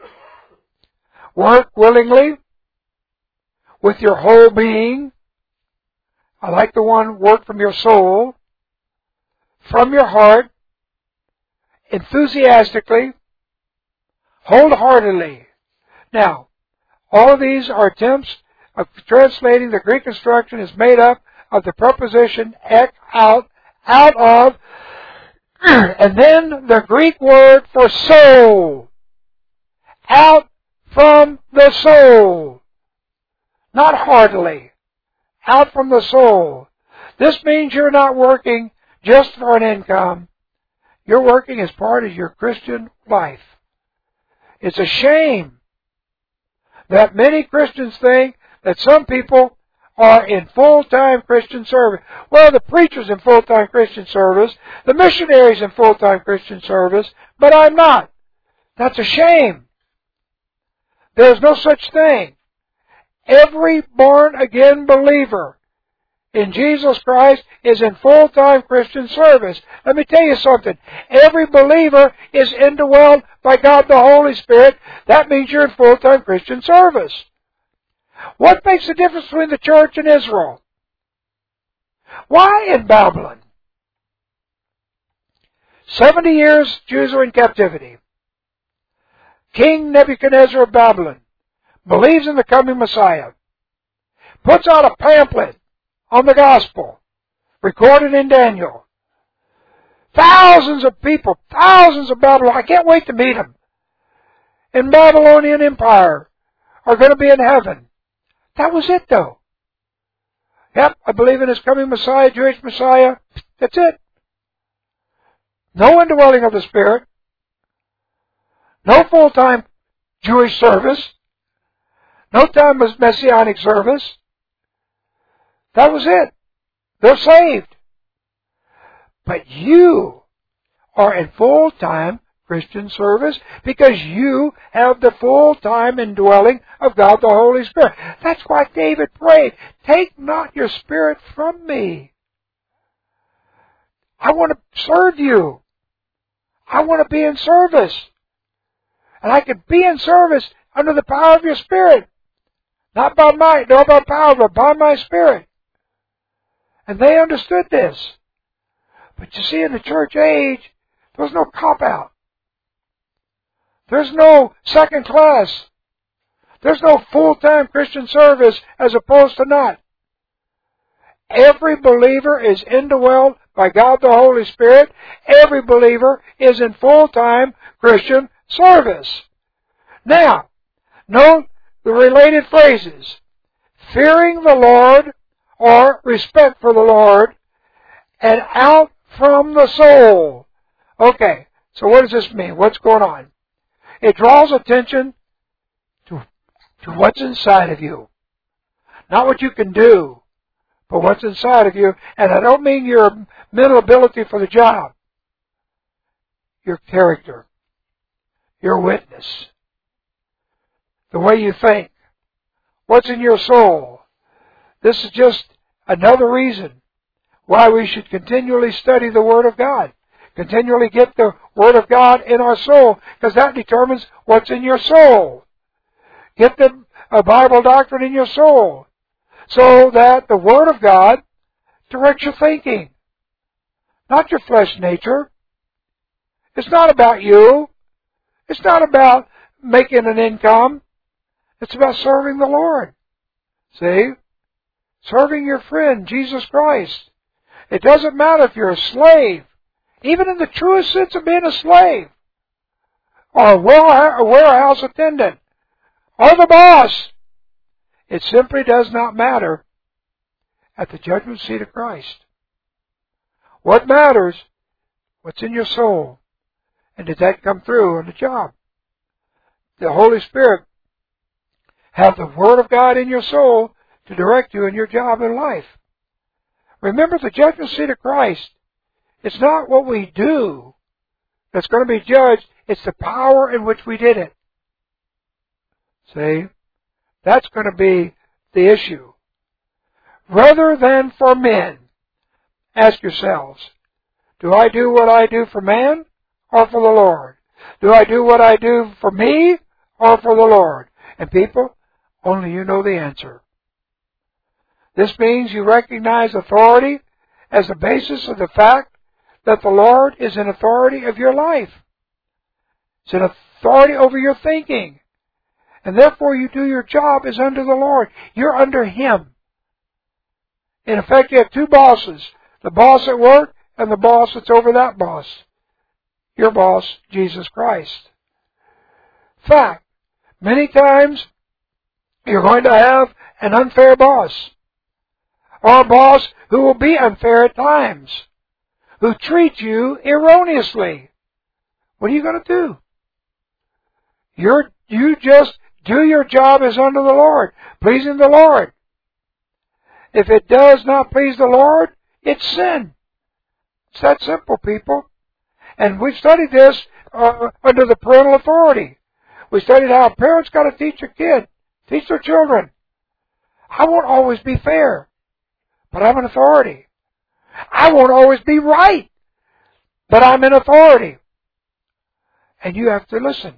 work willingly, with your whole being. I like the one, work from your soul, from your heart, enthusiastically, wholeheartedly. Now, all of these are attempts of translating. The Greek construction is made up of the preposition ek, out, out of, and then the Greek word for soul, out from the soul, not heartily, out from the soul. This means you're not working just for an income. You're working as part of your Christian life. It's a shame that many Christians think that some people are in full-time Christian service. Well, the preacher's in full-time Christian service, the missionary's in full-time Christian service, but I'm not. That's a shame. There's no such thing. Every born-again believer in Jesus Christ is in full-time Christian service. Let me tell you something. Every believer is indwelled by God the Holy Spirit. That means you're in full-time Christian service. What makes the difference between the church and Israel? Why in Babylon? Seventy years Jews are in captivity. King Nebuchadnezzar of Babylon believes in the coming Messiah, puts out a pamphlet on the gospel, recorded in Daniel. Thousands of people, thousands of Babylon, I can't wait to meet them, in Babylonian Empire are going to be in heaven. That was it, though. Yep, I believe in His coming Messiah, Jewish Messiah. That's it. No indwelling of the Spirit. No full-time Jewish service. No time of Messianic service. That was it. They're saved. But you are in full-time Christian service because you have the full-time indwelling of God the Holy Spirit. That's why David prayed, take not your Spirit from me. I want to serve you. I want to be in service. And I can be in service under the power of your Spirit. Not by might, nor by power, but by my Spirit. And they understood this. But you see, in the church age, there was no cop-out. There's no second class. There's no full-time Christian service as opposed to not. Every believer is indwelled by God the Holy Spirit. Every believer is in full-time Christian service. Now, note the related phrases. Fearing the Lord, or respect for the Lord, and out from the soul. Okay, so what does this mean? What's going on? It draws attention to, to what's inside of you. Not what you can do, but what's inside of you. And I don't mean your mental ability for the job. Your character. Your witness. the way you think, what's in your soul. This is just another reason why we should continually study the Word of God. Continually get the Word of God in our soul, because that determines what's in your soul. Get the uh, Bible doctrine in your soul, so that the Word of God directs your thinking, not your flesh nature. It's not about you. It's not about making an income. It's about serving the Lord. See? Serving your friend, Jesus Christ. It doesn't matter if you're a slave, even in the truest sense of being a slave, or a warehouse attendant, or the boss. It simply does not matter at the judgment seat of Christ. What matters, what's in your soul, and did that come through on the job? The Holy Spirit have the Word of God in your soul to direct you in your job in life. Remember, the judgment seat of Christ, it's not what we do that's going to be judged, it's the power in which we did it. See? That's going to be the issue. Rather than for men, ask yourselves, do I do what I do for man or for the Lord? Do I do what I do for me or for the Lord? And people, only you know the answer. This means you recognize authority as the basis of the fact that the Lord is in authority of your life. It's in authority over your thinking. And therefore you do your job as under the Lord. You're under Him. In effect, you have two bosses. The boss at work and the boss that's over that boss. Your boss, Jesus Christ. Fact, many times you're going to have an unfair boss. Or a boss who will be unfair at times. Who treats you erroneously. What are you going to do? You're, you just do your job as under the Lord, pleasing the Lord. If it does not please the Lord, it's sin. It's that simple, people. And we've studied this uh, under the parental authority. We studied how parents got to teach a kid, teach their children. I won't always be fair, but I'm an authority. I won't always be right, but I'm in authority. And you have to listen.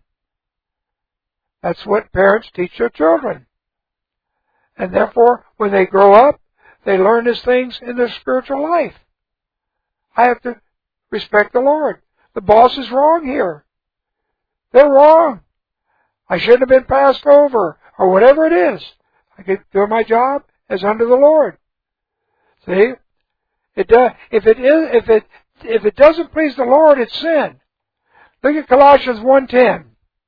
That's what parents teach their children. And therefore, when they grow up, they learn these things in their spiritual life. I have to respect the Lord. The boss is wrong here. They're wrong. I shouldn't have been passed over, or whatever it is. I can do my job as under the Lord. See? It does, if it is, if it, if it doesn't please the Lord, it's sin. Look at Colossians one ten.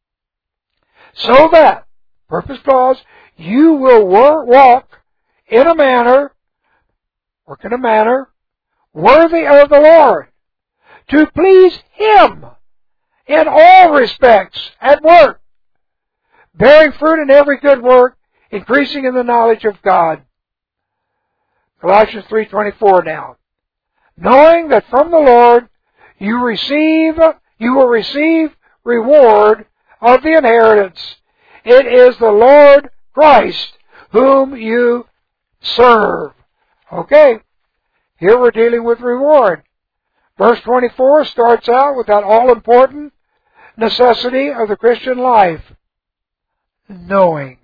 So that, purpose clause, you will work, walk in a manner, work in a manner, worthy of the Lord, to please Him in all respects at work, bearing fruit in every good work, increasing in the knowledge of God. Colossians three twenty-four now. Knowing that from the Lord you receive, you will receive reward of the inheritance. It is the Lord Christ whom you serve. Okay, here we're dealing with reward. Verse twenty-four starts out with that all-important necessity of the Christian life. Knowing.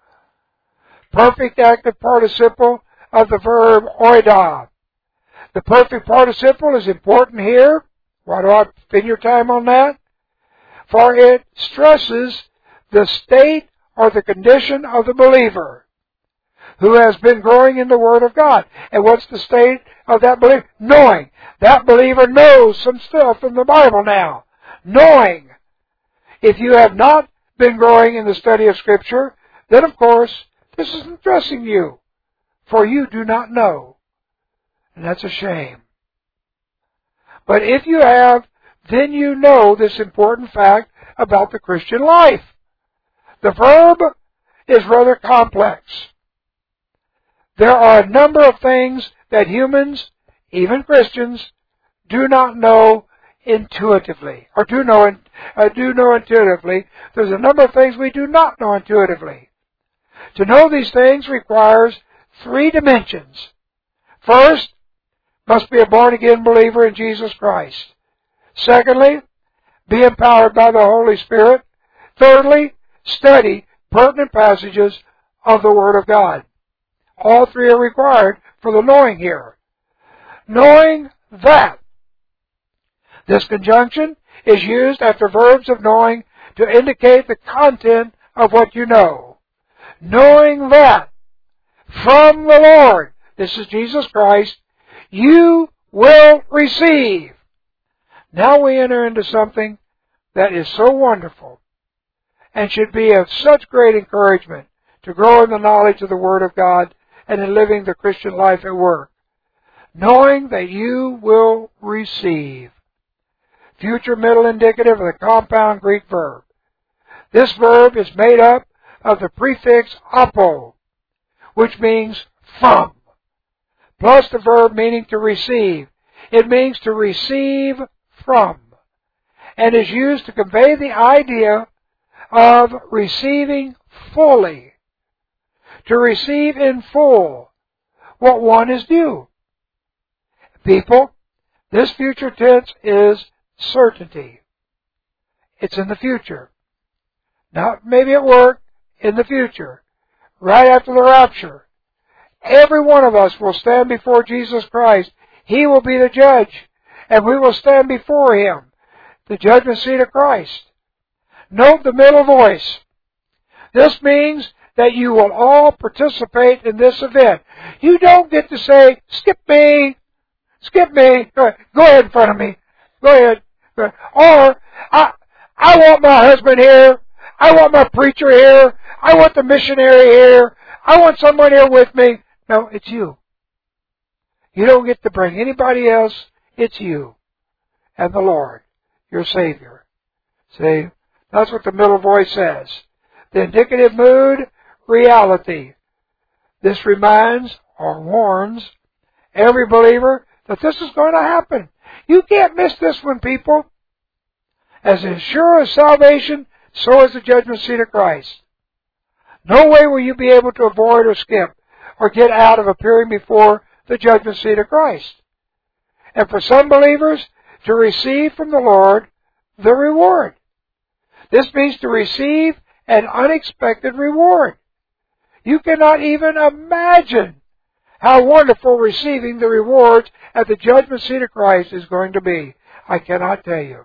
Perfect active participle of the verb oida. The perfect participle is important here. Why do I spend your time on that? For it stresses the state or the condition of the believer who has been growing in the Word of God. And what's the state of that believer? Knowing. That believer knows some stuff from the Bible now. Knowing. If you have not been growing in the study of Scripture, then of course, this isn't addressing you. For you do not know. And that's a shame. But if you have, then you know this important fact about the Christian life. The verb is rather complex. There are a number of things that humans, even Christians, do not know intuitively, or do know, uh, do know intuitively. There's a number of things we do not know intuitively. To know these things requires three dimensions. First, must be a born-again believer in Jesus Christ. Secondly, be empowered by the Holy Spirit. Thirdly, study pertinent passages of the Word of God. All three are required for the knowing here. Knowing that. This conjunction is used after verbs of knowing to indicate the content of what you know. Knowing that from the Lord, this is Jesus Christ, you will receive. Now we enter into something that is so wonderful and should be of such great encouragement to grow in the knowledge of the Word of God and in living the Christian life at work. Knowing that you will receive. Future middle indicative of the compound Greek verb. This verb is made up of the prefix apo, which means from, plus the verb meaning to receive. It means to receive from, and is used to convey the idea of receiving fully. To receive in full what one is due. People, this future tense is certainty. It's in the future. Not maybe at work, in the future. Right after the rapture. Every one of us will stand before Jesus Christ. He will be the judge. And we will stand before Him. The judgment seat of Christ. Note the middle voice. This means that you will all participate in this event. You don't get to say, skip me, skip me, go ahead in front of me, go ahead. Or, I, I want my husband here, I want my preacher here, I want the missionary here, I want someone here with me. No, it's you. You don't get to bring anybody else, it's you and the Lord, your Savior. See, that's what the middle voice says. The indicative mood, reality. This reminds or warns every believer that this is going to happen. You can't miss this one, people. As sure as salvation, so is the judgment seat of Christ. No way will you be able to avoid or skip or get out of appearing before the judgment seat of Christ. And for some believers, to receive from the Lord the reward. This means to receive an unexpected reward. You cannot even imagine how wonderful receiving the rewards at the judgment seat of Christ is going to be. I cannot tell you.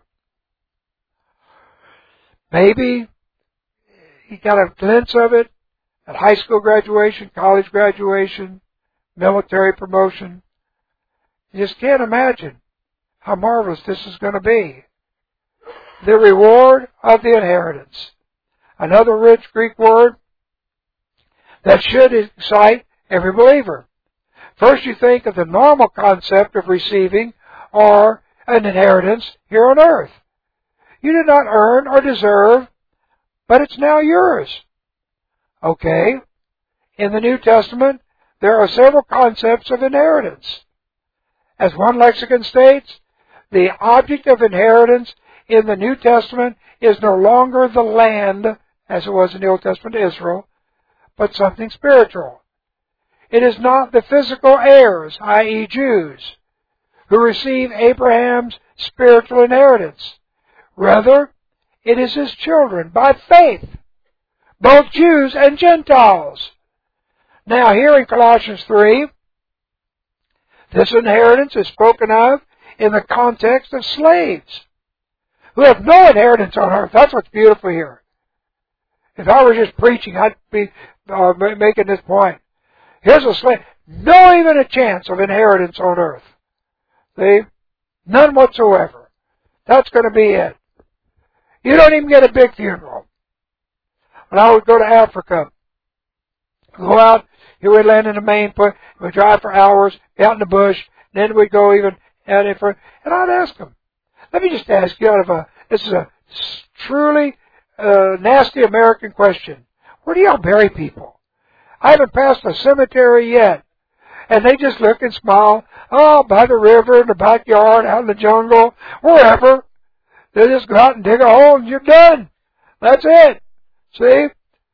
Maybe you got a glimpse of it at high school graduation, college graduation, military promotion. You just can't imagine how marvelous this is going to be. The reward of the inheritance. Another rich Greek word that should excite every believer. First you think of the normal concept of receiving or an inheritance here on earth. You did not earn or deserve, but it's now yours. Okay. In the New Testament, there are several concepts of inheritance. As one lexicon states, the object of inheritance in the New Testament is no longer the land, as it was in the Old Testament Israel, but something spiritual. It is not the physical heirs, that is Jews, who receive Abraham's spiritual inheritance. Rather, it is his children by faith, both Jews and Gentiles. Now here in Colossians three, this inheritance is spoken of in the context of slaves who have no inheritance on earth. That's what's beautiful here. If I were just preaching, I'd be uh, making this point. Here's a slave. No even a chance of inheritance on earth. See? None whatsoever. That's going to be it. You don't even get a big funeral. When I would go to Africa, go out, here we'd land in the main point, we'd drive for hours, out in the bush, and then we'd go even out in front, and I'd ask them, let me just ask you out of a, this is a truly uh, nasty American question. Where do y'all bury people? I haven't passed a cemetery yet And they just look and smile, oh, by the river, in the backyard, out in the jungle, wherever. They just go out and dig a hole and you're done. That's it. See?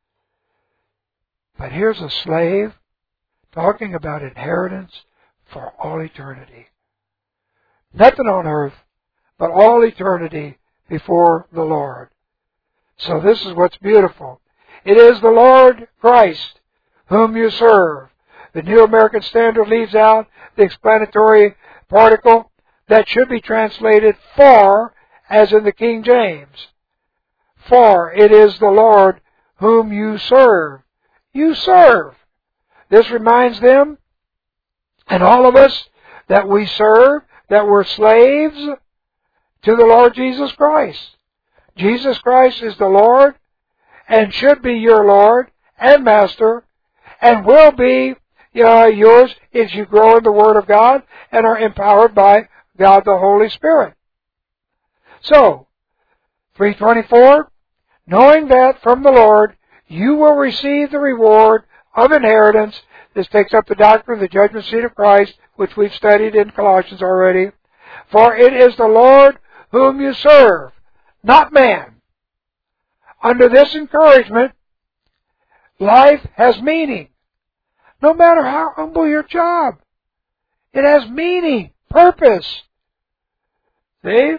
But here's a slave talking about inheritance for all eternity. Nothing on earth, but all eternity before the Lord. So this is what's beautiful. It is the Lord Christ whom you serve. The New American Standard leaves out the explanatory particle that should be translated for, as in the King James. For it is the Lord whom you serve. You serve. This reminds them, and all of us, that we serve, that we're slaves to the Lord Jesus Christ. Jesus Christ is the Lord, and should be your Lord and Master, and will be uh, yours as you grow in the Word of God and are empowered by God the Holy Spirit. So, three twenty-four, knowing that from the Lord you will receive the reward of inheritance. This takes up the doctrine of the judgment seat of Christ, which we've studied in Colossians already. For it is the Lord whom you serve, not man. Under this encouragement, life has meaning. No matter how humble your job, it has meaning, purpose. See?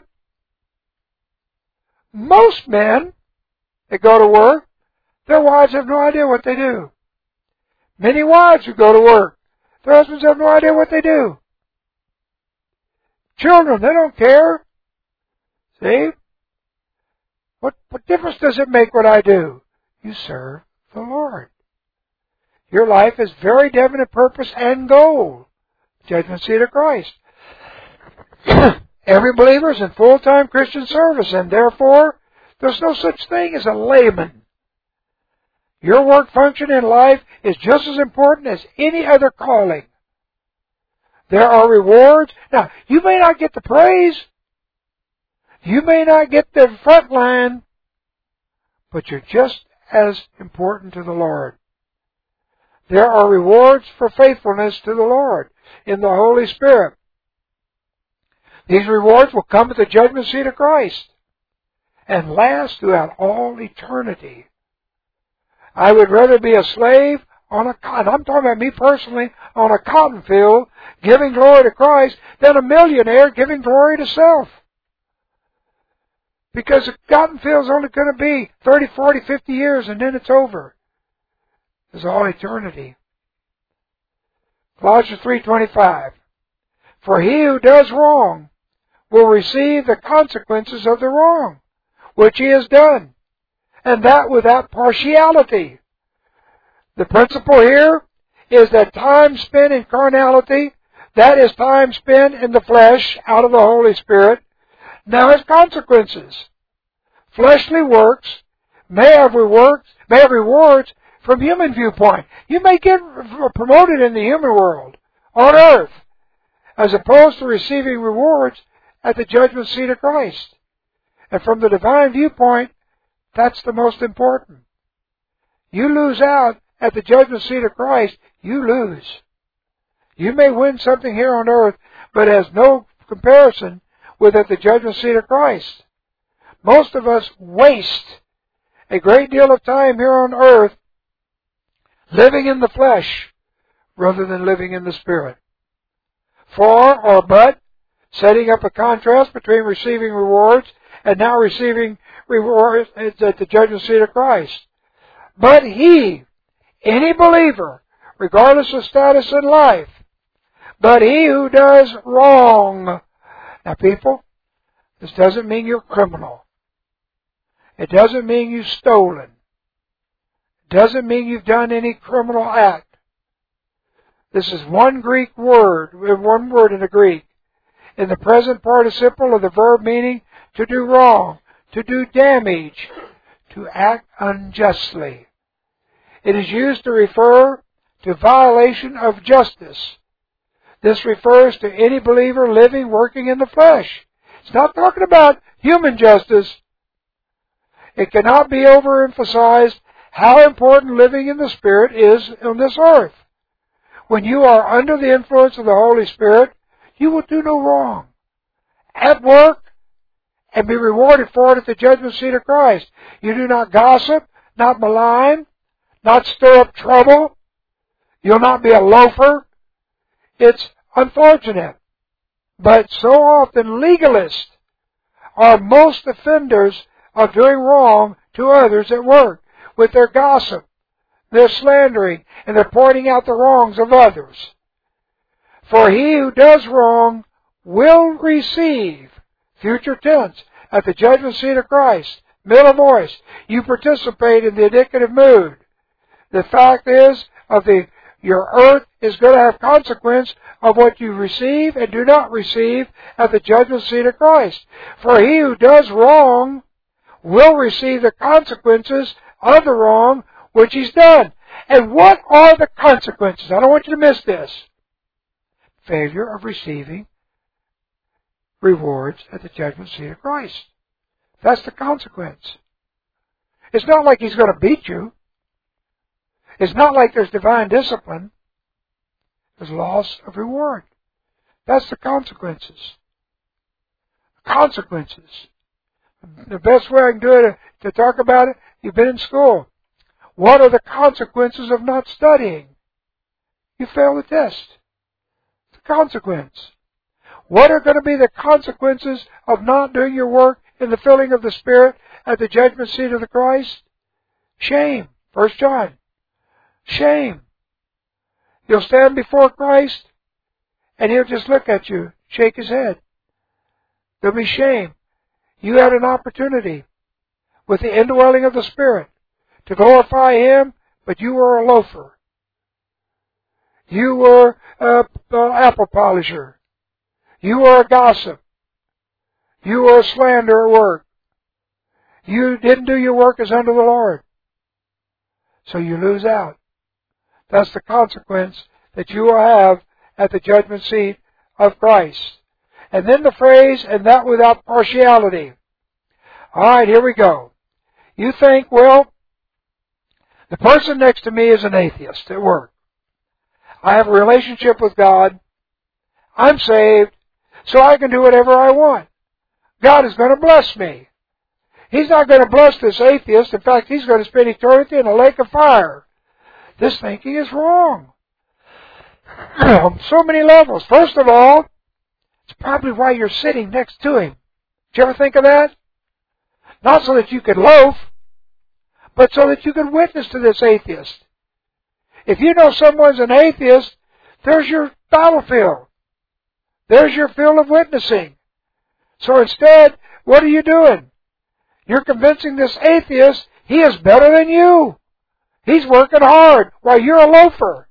Most men that go to work, their wives have no idea what they do. Many wives who go to work, their husbands have no idea what they do. Children, they don't care. See? What, what difference does it make what I do? You serve the Lord. Your life has very definite purpose and goal. Judgment seat of Christ. Every believer is in full-time Christian service, and therefore, there's no such thing as a layman. Your work function in life is just as important as any other calling. There are rewards. Now, you may not get the praise. You may not get the front line, but you're just as important to the Lord. There are rewards for faithfulness to the Lord in the Holy Spirit. These rewards will come at the judgment seat of Christ and last throughout all eternity. I would rather be a slave on a, and I'm talking about me personally, on a cotton field giving glory to Christ than a millionaire giving glory to self. Because the cotton field is only going to be thirty, forty, fifty years and then it's over. It's all eternity. Colossians three twenty-five. For he who does wrong will receive the consequences of the wrong which he has done, and that without partiality. The principle here is that time spent in carnality, that is time spent in the flesh out of the Holy Spirit, now has consequences. Fleshly works may have rewards, may have rewards from human viewpoint. You may get promoted in the human world, on earth, as opposed to receiving rewards at the judgment seat of Christ. And from the divine viewpoint, that's the most important. You lose out at the judgment seat of Christ, you lose. You may win something here on earth, but it has no comparison with at the judgment seat of Christ. Most of us waste a great deal of time here on earth living in the flesh rather than living in the Spirit. For or but, setting up a contrast between receiving rewards and now receiving rewards at the judgment seat of Christ. But he, any believer, regardless of status in life, but he who does wrong. Now people, this doesn't mean you're criminal. It doesn't mean you've stolen. It doesn't mean you've done any criminal act. This is one Greek word, one word in the Greek. In the present participle of the verb meaning to do wrong, to do damage, to act unjustly. It is used to refer to violation of justice. This refers to any believer living, working in the flesh. It's not talking about human justice. It cannot be overemphasized how important living in the Spirit is on this earth. when you are under the influence of the Holy Spirit, you will do no wrong. At work, and be rewarded for it at the judgment seat of Christ. You do not gossip, not malign, not stir up trouble. You'll not be a loafer. It's unfortunate. But so often legalists are most offenders of doing wrong to others at work with their gossip, their slandering, and their pointing out the wrongs of others. For he who does wrong will receive, future tense, at the judgment seat of Christ, middle voice. You participate in the indicative mood. The fact is, of the your earth is going to have consequence of what you receive and do not receive at the judgment seat of Christ. For he who does wrong will receive the consequences of the wrong which he's done. And what are the consequences? I don't want you to miss this. Failure of receiving rewards at the judgment seat of Christ. That's the consequence. It's not like he's going to beat you. It's not like there's divine discipline. There's loss of reward. That's the consequences. Consequences. The best way I can do it to talk about it, you've been in school. What are the consequences of not studying? You fail the test. The consequence. What are going to be the consequences of not doing your work in the filling of the Spirit at the judgment seat of the Christ? Shame. First John. Shame. You'll stand before Christ and He'll just look at you, shake His head. There'll be shame. You had an opportunity with the indwelling of the Spirit to glorify Him, but you were a loafer. You were an apple polisher. You were a gossip. You were a slanderer at work. You didn't do your work as unto the Lord. So you lose out. That's the consequence that you will have at the judgment seat of Christ. And then the phrase, and that without partiality. All right, here we go. You think, well, the person next to me is an atheist at work. I have a relationship with God. I'm saved, so I can do whatever I want. God is going to bless me. He's not going to bless this atheist. In fact, he's going to spend eternity in a lake of fire. This thinking is wrong. On so many levels. First of all, it's probably why you're sitting next to him. Did you ever think of that? Not so that you could loaf, but so that you could witness to this atheist. If you know someone's an atheist, there's your battlefield. There's your field of witnessing. So instead, what are you doing? You're convincing this atheist he is better than you. He's working hard while you're a loafer.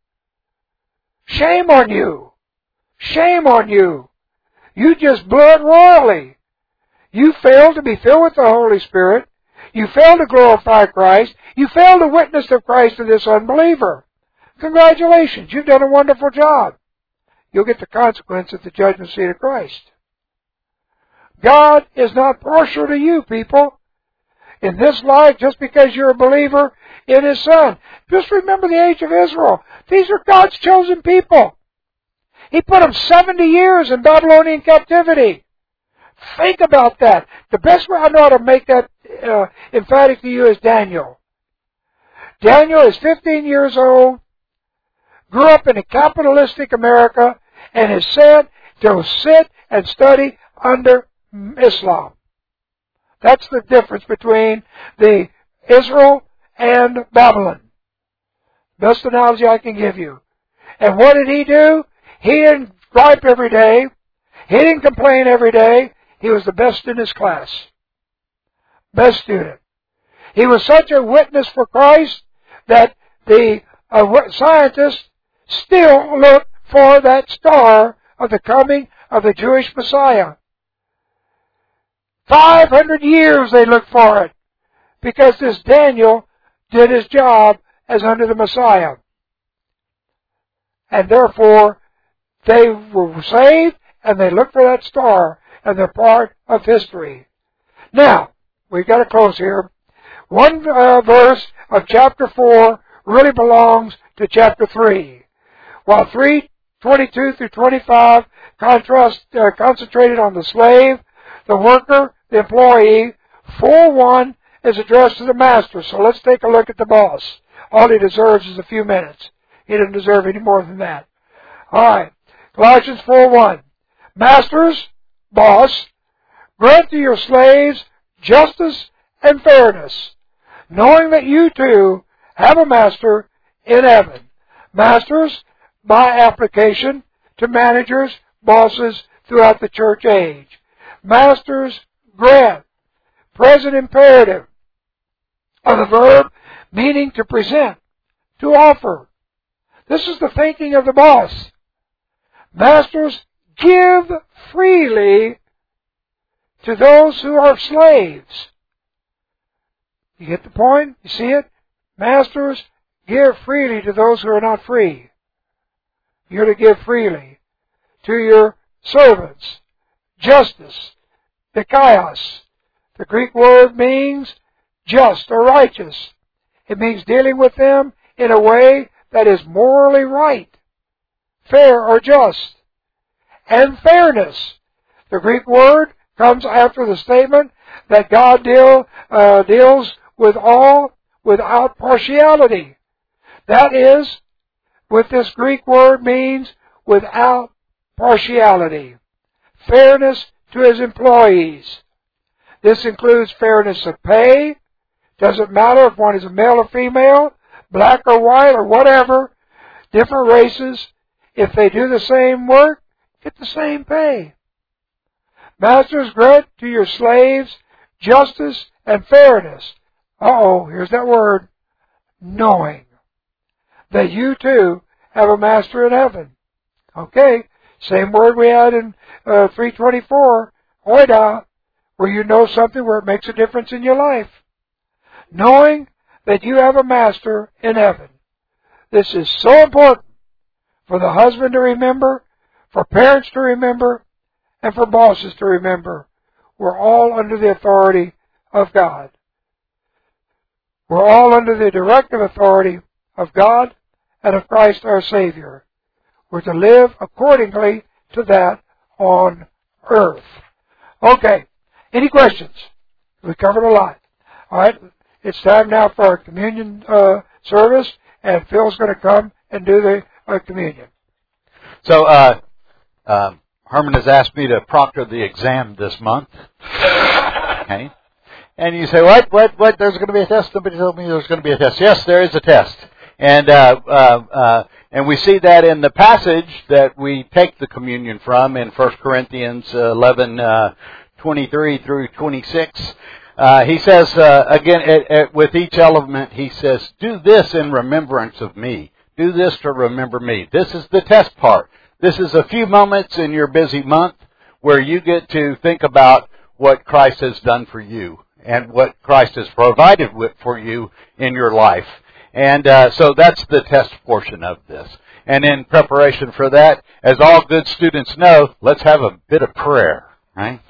Shame on you. Shame on you. You just blew it royally. You failed to be filled with the Holy Spirit. You failed to glorify Christ. You failed to witness to Christ to this unbeliever. Congratulations. You've done a wonderful job. You'll get the consequence at the judgment seat of Christ. God is not partial to you, people. In this life, just because you're a believer in His Son. Just remember the age of Israel. These are God's chosen people. He put them seventy years in Babylonian captivity. Think about that. The best way I know how to make that uh, emphatic to you is Daniel. Daniel is fifteen years old, grew up in a capitalistic America, and is sent to sit and study under Islam. That's the difference between the Israel and Babylon. Best analogy I can give you. And what did he do? He didn't gripe every day. He didn't complain every day. He was the best in his class. Best student. He was such a witness for Christ that the uh, scientists still look for that star of the coming of the Jewish Messiah. Five hundred years they looked for it because this Daniel did his job as under the Messiah. And therefore, they were saved and they looked for that star and they're part of history. Now, we've got to close here. One uh, verse of chapter four really belongs to chapter three. while three twenty-two through twenty-five contrast, uh, concentrated on the slave, the worker, the employee. four one is addressed to the master. So let's take a look at the boss. All he deserves is a few minutes. He doesn't deserve any more than that. All right. Colossians four one. Masters, boss, grant to your slaves justice and fairness, knowing that you too have a master in heaven. Masters, by application to managers, bosses throughout the church age. Masters, grant. Present imperative of the verb meaning to present, to offer. This is the thinking of the boss. Masters, give freely to those who are slaves. You get the point? You see it? Masters, give freely to those who are not free. You're to give freely to your servants. Justice, dikaios. The Greek word means just or righteous. It means dealing with them in a way that is morally right, fair or just. And fairness. The Greek word comes after the statement that God deal, uh, deals with all without partiality. That is, what this Greek word means, without partiality. Fairness to his employees. This includes fairness of pay. Doesn't matter if one is a male or female, black or white or whatever, different races. If they do the same work, get the same pay. Masters, grant to your slaves justice and fairness. Uh-oh, here's that word. Knowing that you too have a master in heaven. Okay, same word we had in uh, three twenty-four, oida, where you know something where it makes a difference in your life. Knowing that you have a master in heaven. This is so important for the husband to remember, for parents to remember, and for bosses to remember. We're all under the authority of God. We're all under the directive authority of God and of Christ our Savior. We're to live accordingly to that on earth. Okay. Any questions? We covered a lot. All right. It's time now for our communion uh, service, and Phil's going to come and do the uh, communion. So, uh, uh, Herman has asked me to proctor the exam this month. Okay. And you say, what, what, what, there's going to be a test? Somebody told me there's going to be a test. Yes, there is a test. And, uh, uh, uh, and we see that in the passage that we take the communion from in First Corinthians eleven, uh, twenty-three through twenty-six. Uh, he says, uh, again, at, at, with each element, he says, do this in remembrance of me. Do this to remember me. This is the test part. This is a few moments in your busy month where you get to think about what Christ has done for you and what Christ has provided with, for you in your life. And uh, so that's the test portion of this. And in preparation for that, as all good students know, let's have a bit of prayer, right?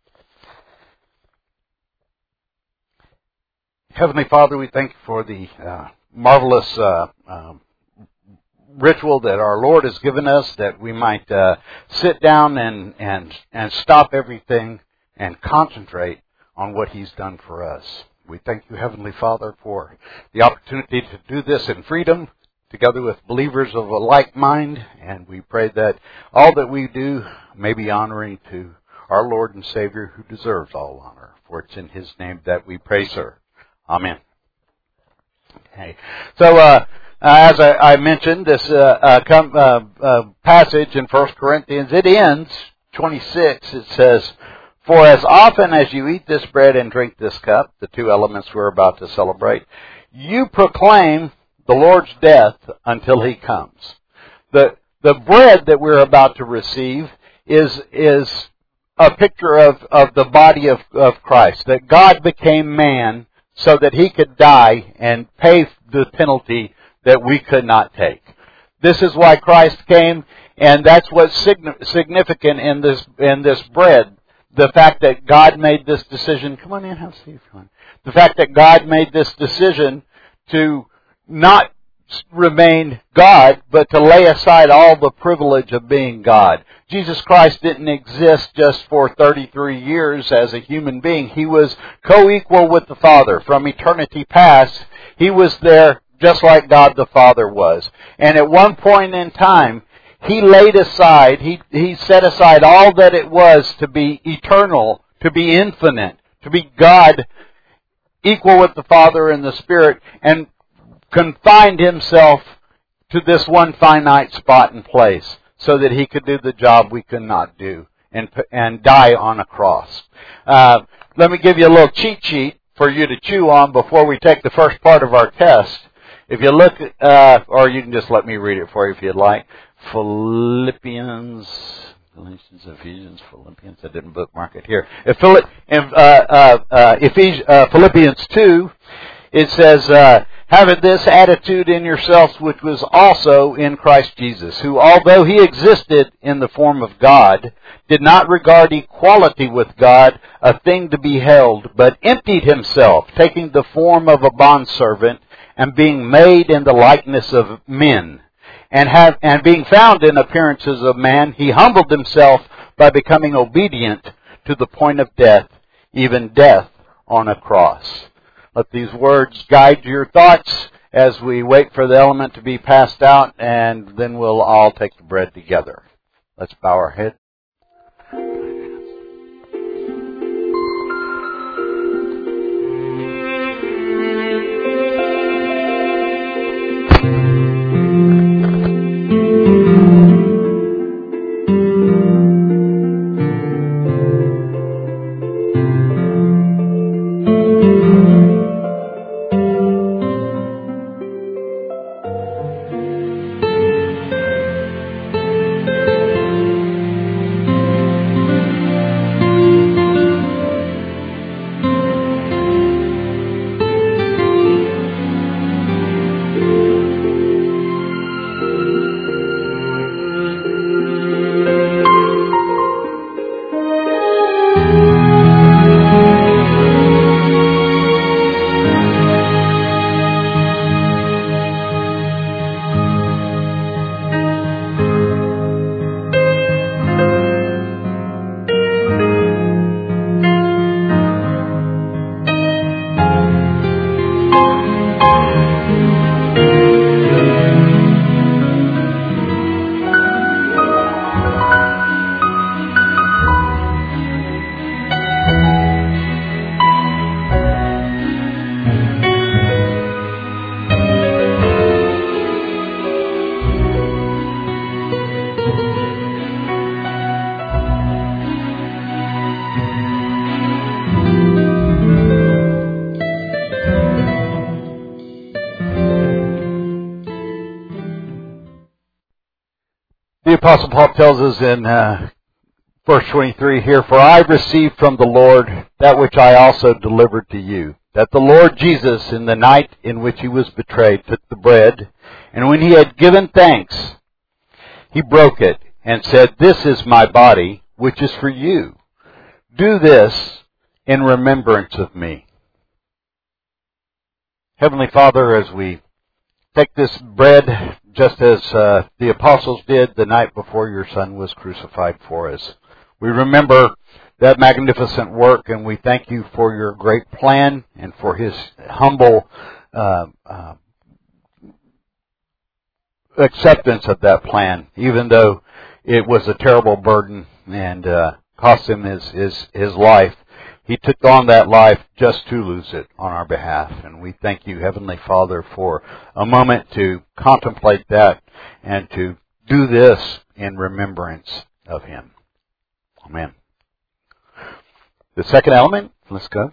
Heavenly Father, we thank you for the uh, marvelous uh, um, ritual that our Lord has given us, that we might uh, sit down and, and, and stop everything and concentrate on what He's done for us. We thank you, Heavenly Father, for the opportunity to do this in freedom, together with believers of a like mind, and we pray that all that we do may be honoring to our Lord and Savior, who deserves all honor. For it's in His name that we pray, sir. Amen. Okay. So, uh, uh, as I, I mentioned, this uh, uh, com- uh, uh, passage in First Corinthians, it ends, twenty-six, it says, for as often as you eat this bread and drink this cup, the two elements we're about to celebrate, you proclaim the Lord's death until He comes. The the bread that we're about to receive is is a picture of, of the body of, of Christ, that God became man so that He could die and pay the penalty that we could not take. This is why Christ came, and that's what's significant in this in this bread. The fact that God made this decision. Come on in, have Steve. Come on. The fact that God made this decision to not remain God, but to lay aside all the privilege of being God. Jesus Christ didn't exist just for thirty-three years as a human being. He was co-equal with the Father. From eternity past, He was there just like God the Father was. And at one point in time, He laid aside, He, he set aside all that it was to be eternal, to be infinite, to be God, equal with the Father and the Spirit, and confined Himself to this one finite spot and place so that He could do the job we could not do and and die on a cross. Uh, let me give you a little cheat sheet for you to chew on before we take the first part of our test. If you look, uh, or you can just let me read it for you if you'd like. Philippians, Galatians, Ephesians, Philippians. I didn't bookmark it here. If Phili- uh, uh, uh, Ephes- uh, Philippians two, it says, uh, having this attitude in yourselves which was also in Christ Jesus, who although He existed in the form of God, did not regard equality with God a thing to be held, but emptied Himself, taking the form of a bondservant, and being made in the likeness of men. And have and being found in appearances of man, He humbled Himself by becoming obedient to the point of death, even death on a cross. Let these words guide your thoughts as we wait for the element to be passed out, and then we'll all take the bread together. Let's bow our head. The Apostle Paul tells us in uh, verse twenty-three here, for I received from the Lord that which I also delivered to you, that the Lord Jesus, in the night in which He was betrayed, took the bread, and when He had given thanks, He broke it, and said, this is my body, which is for you. Do this in remembrance of me. Heavenly Father, as we take this bread, just as uh, the apostles did the night before your Son was crucified for us, we remember that magnificent work, and we thank you for your great plan and for His humble uh, uh, acceptance of that plan, even though it was a terrible burden and uh, cost Him his, his, his life. He took on that life just to lose it on our behalf. And we thank you, Heavenly Father, for a moment to contemplate that and to do this in remembrance of Him. Amen. The second element, let's go.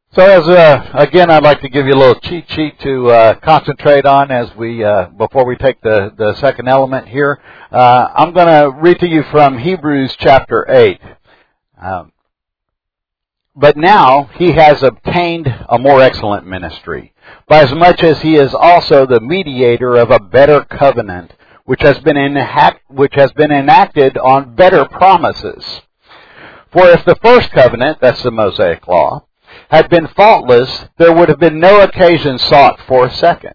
So as uh, again, I'd like to give you a little cheat sheet to uh, concentrate on as we uh, before we take the, the second element here. Uh, I'm going to read to you from Hebrews chapter eight. Um, but now he has obtained a more excellent ministry, by as much as he is also the mediator of a better covenant, which has been enact, which has been enacted on better promises. For if the first covenant, that's the Mosaic law, had been faultless, there would have been no occasion sought for a second.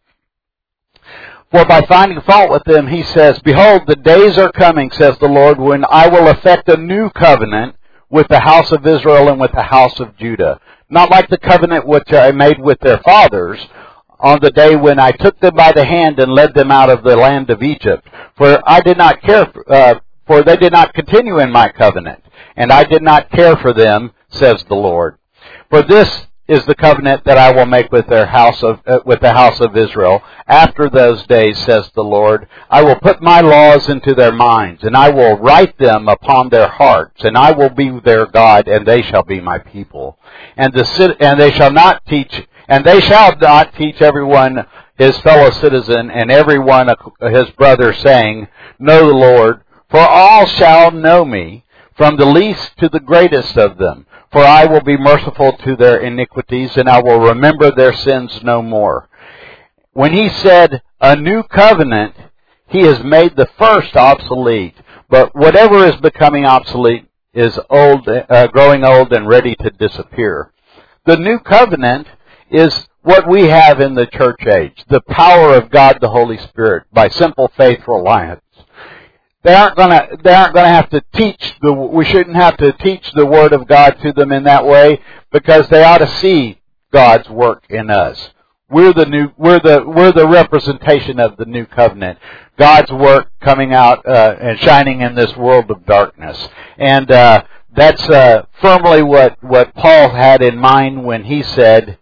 For by finding fault with them, he says, Behold, the days are coming, says the Lord, when I will effect a new covenant with the house of Israel and with the house of Judah. Not like the covenant which I made with their fathers on the day when I took them by the hand and led them out of the land of Egypt. For I did not care, uh, for they did not continue in my covenant, and I did not care for them, says the Lord. For this is the covenant that I will make with their house of uh, with the house of Israel after those days, says the Lord. I will put my laws into their minds, and I will write them upon their hearts, and I will be their God, and they shall be my people. And the and they shall not teach, and they shall not teach everyone his fellow citizen and everyone his brother, saying, Know the Lord, for all shall know me, from the least to the greatest of them. For I will be merciful to their iniquities, and I will remember their sins no more. When he said a new covenant, he has made the first obsolete. But whatever is becoming obsolete is old, uh, growing old and ready to disappear. The new covenant is what we have in the church age, the power of God the Holy Spirit by simple faith reliance. They aren't going to. They aren't going to have to teach the. We shouldn't have to teach the Word of God to them in that way, because they ought to see God's work in us. We're the new. We're the. We're the representation of the new covenant. God's work coming out uh, and shining in this world of darkness, and uh, that's uh, firmly what what Paul had in mind when he said,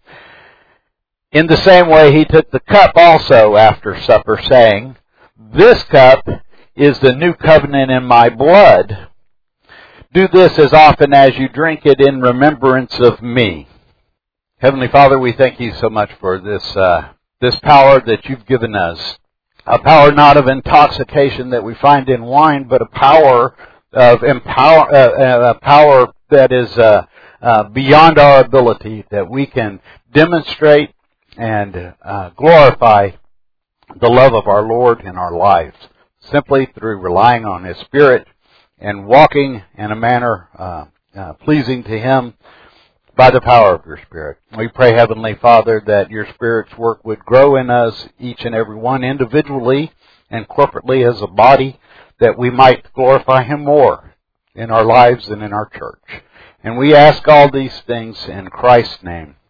in the same way he took the cup also after supper, saying, "This cup is the new covenant in my blood. Do this as often as you drink it in remembrance of me." Heavenly Father, we thank you so much for this uh, this power that you've given us. A power not of intoxication that we find in wine, but a power of empower, uh, a power that is uh, uh, beyond our ability, that we can demonstrate and uh, glorify the love of our Lord in our lives, simply through relying on His Spirit and walking in a manner uh, uh, pleasing to Him by the power of your Spirit. We pray, Heavenly Father, that your Spirit's work would grow in us, each and every one, individually and corporately as a body, that we might glorify Him more in our lives and in our church. And we ask all these things in Christ's name.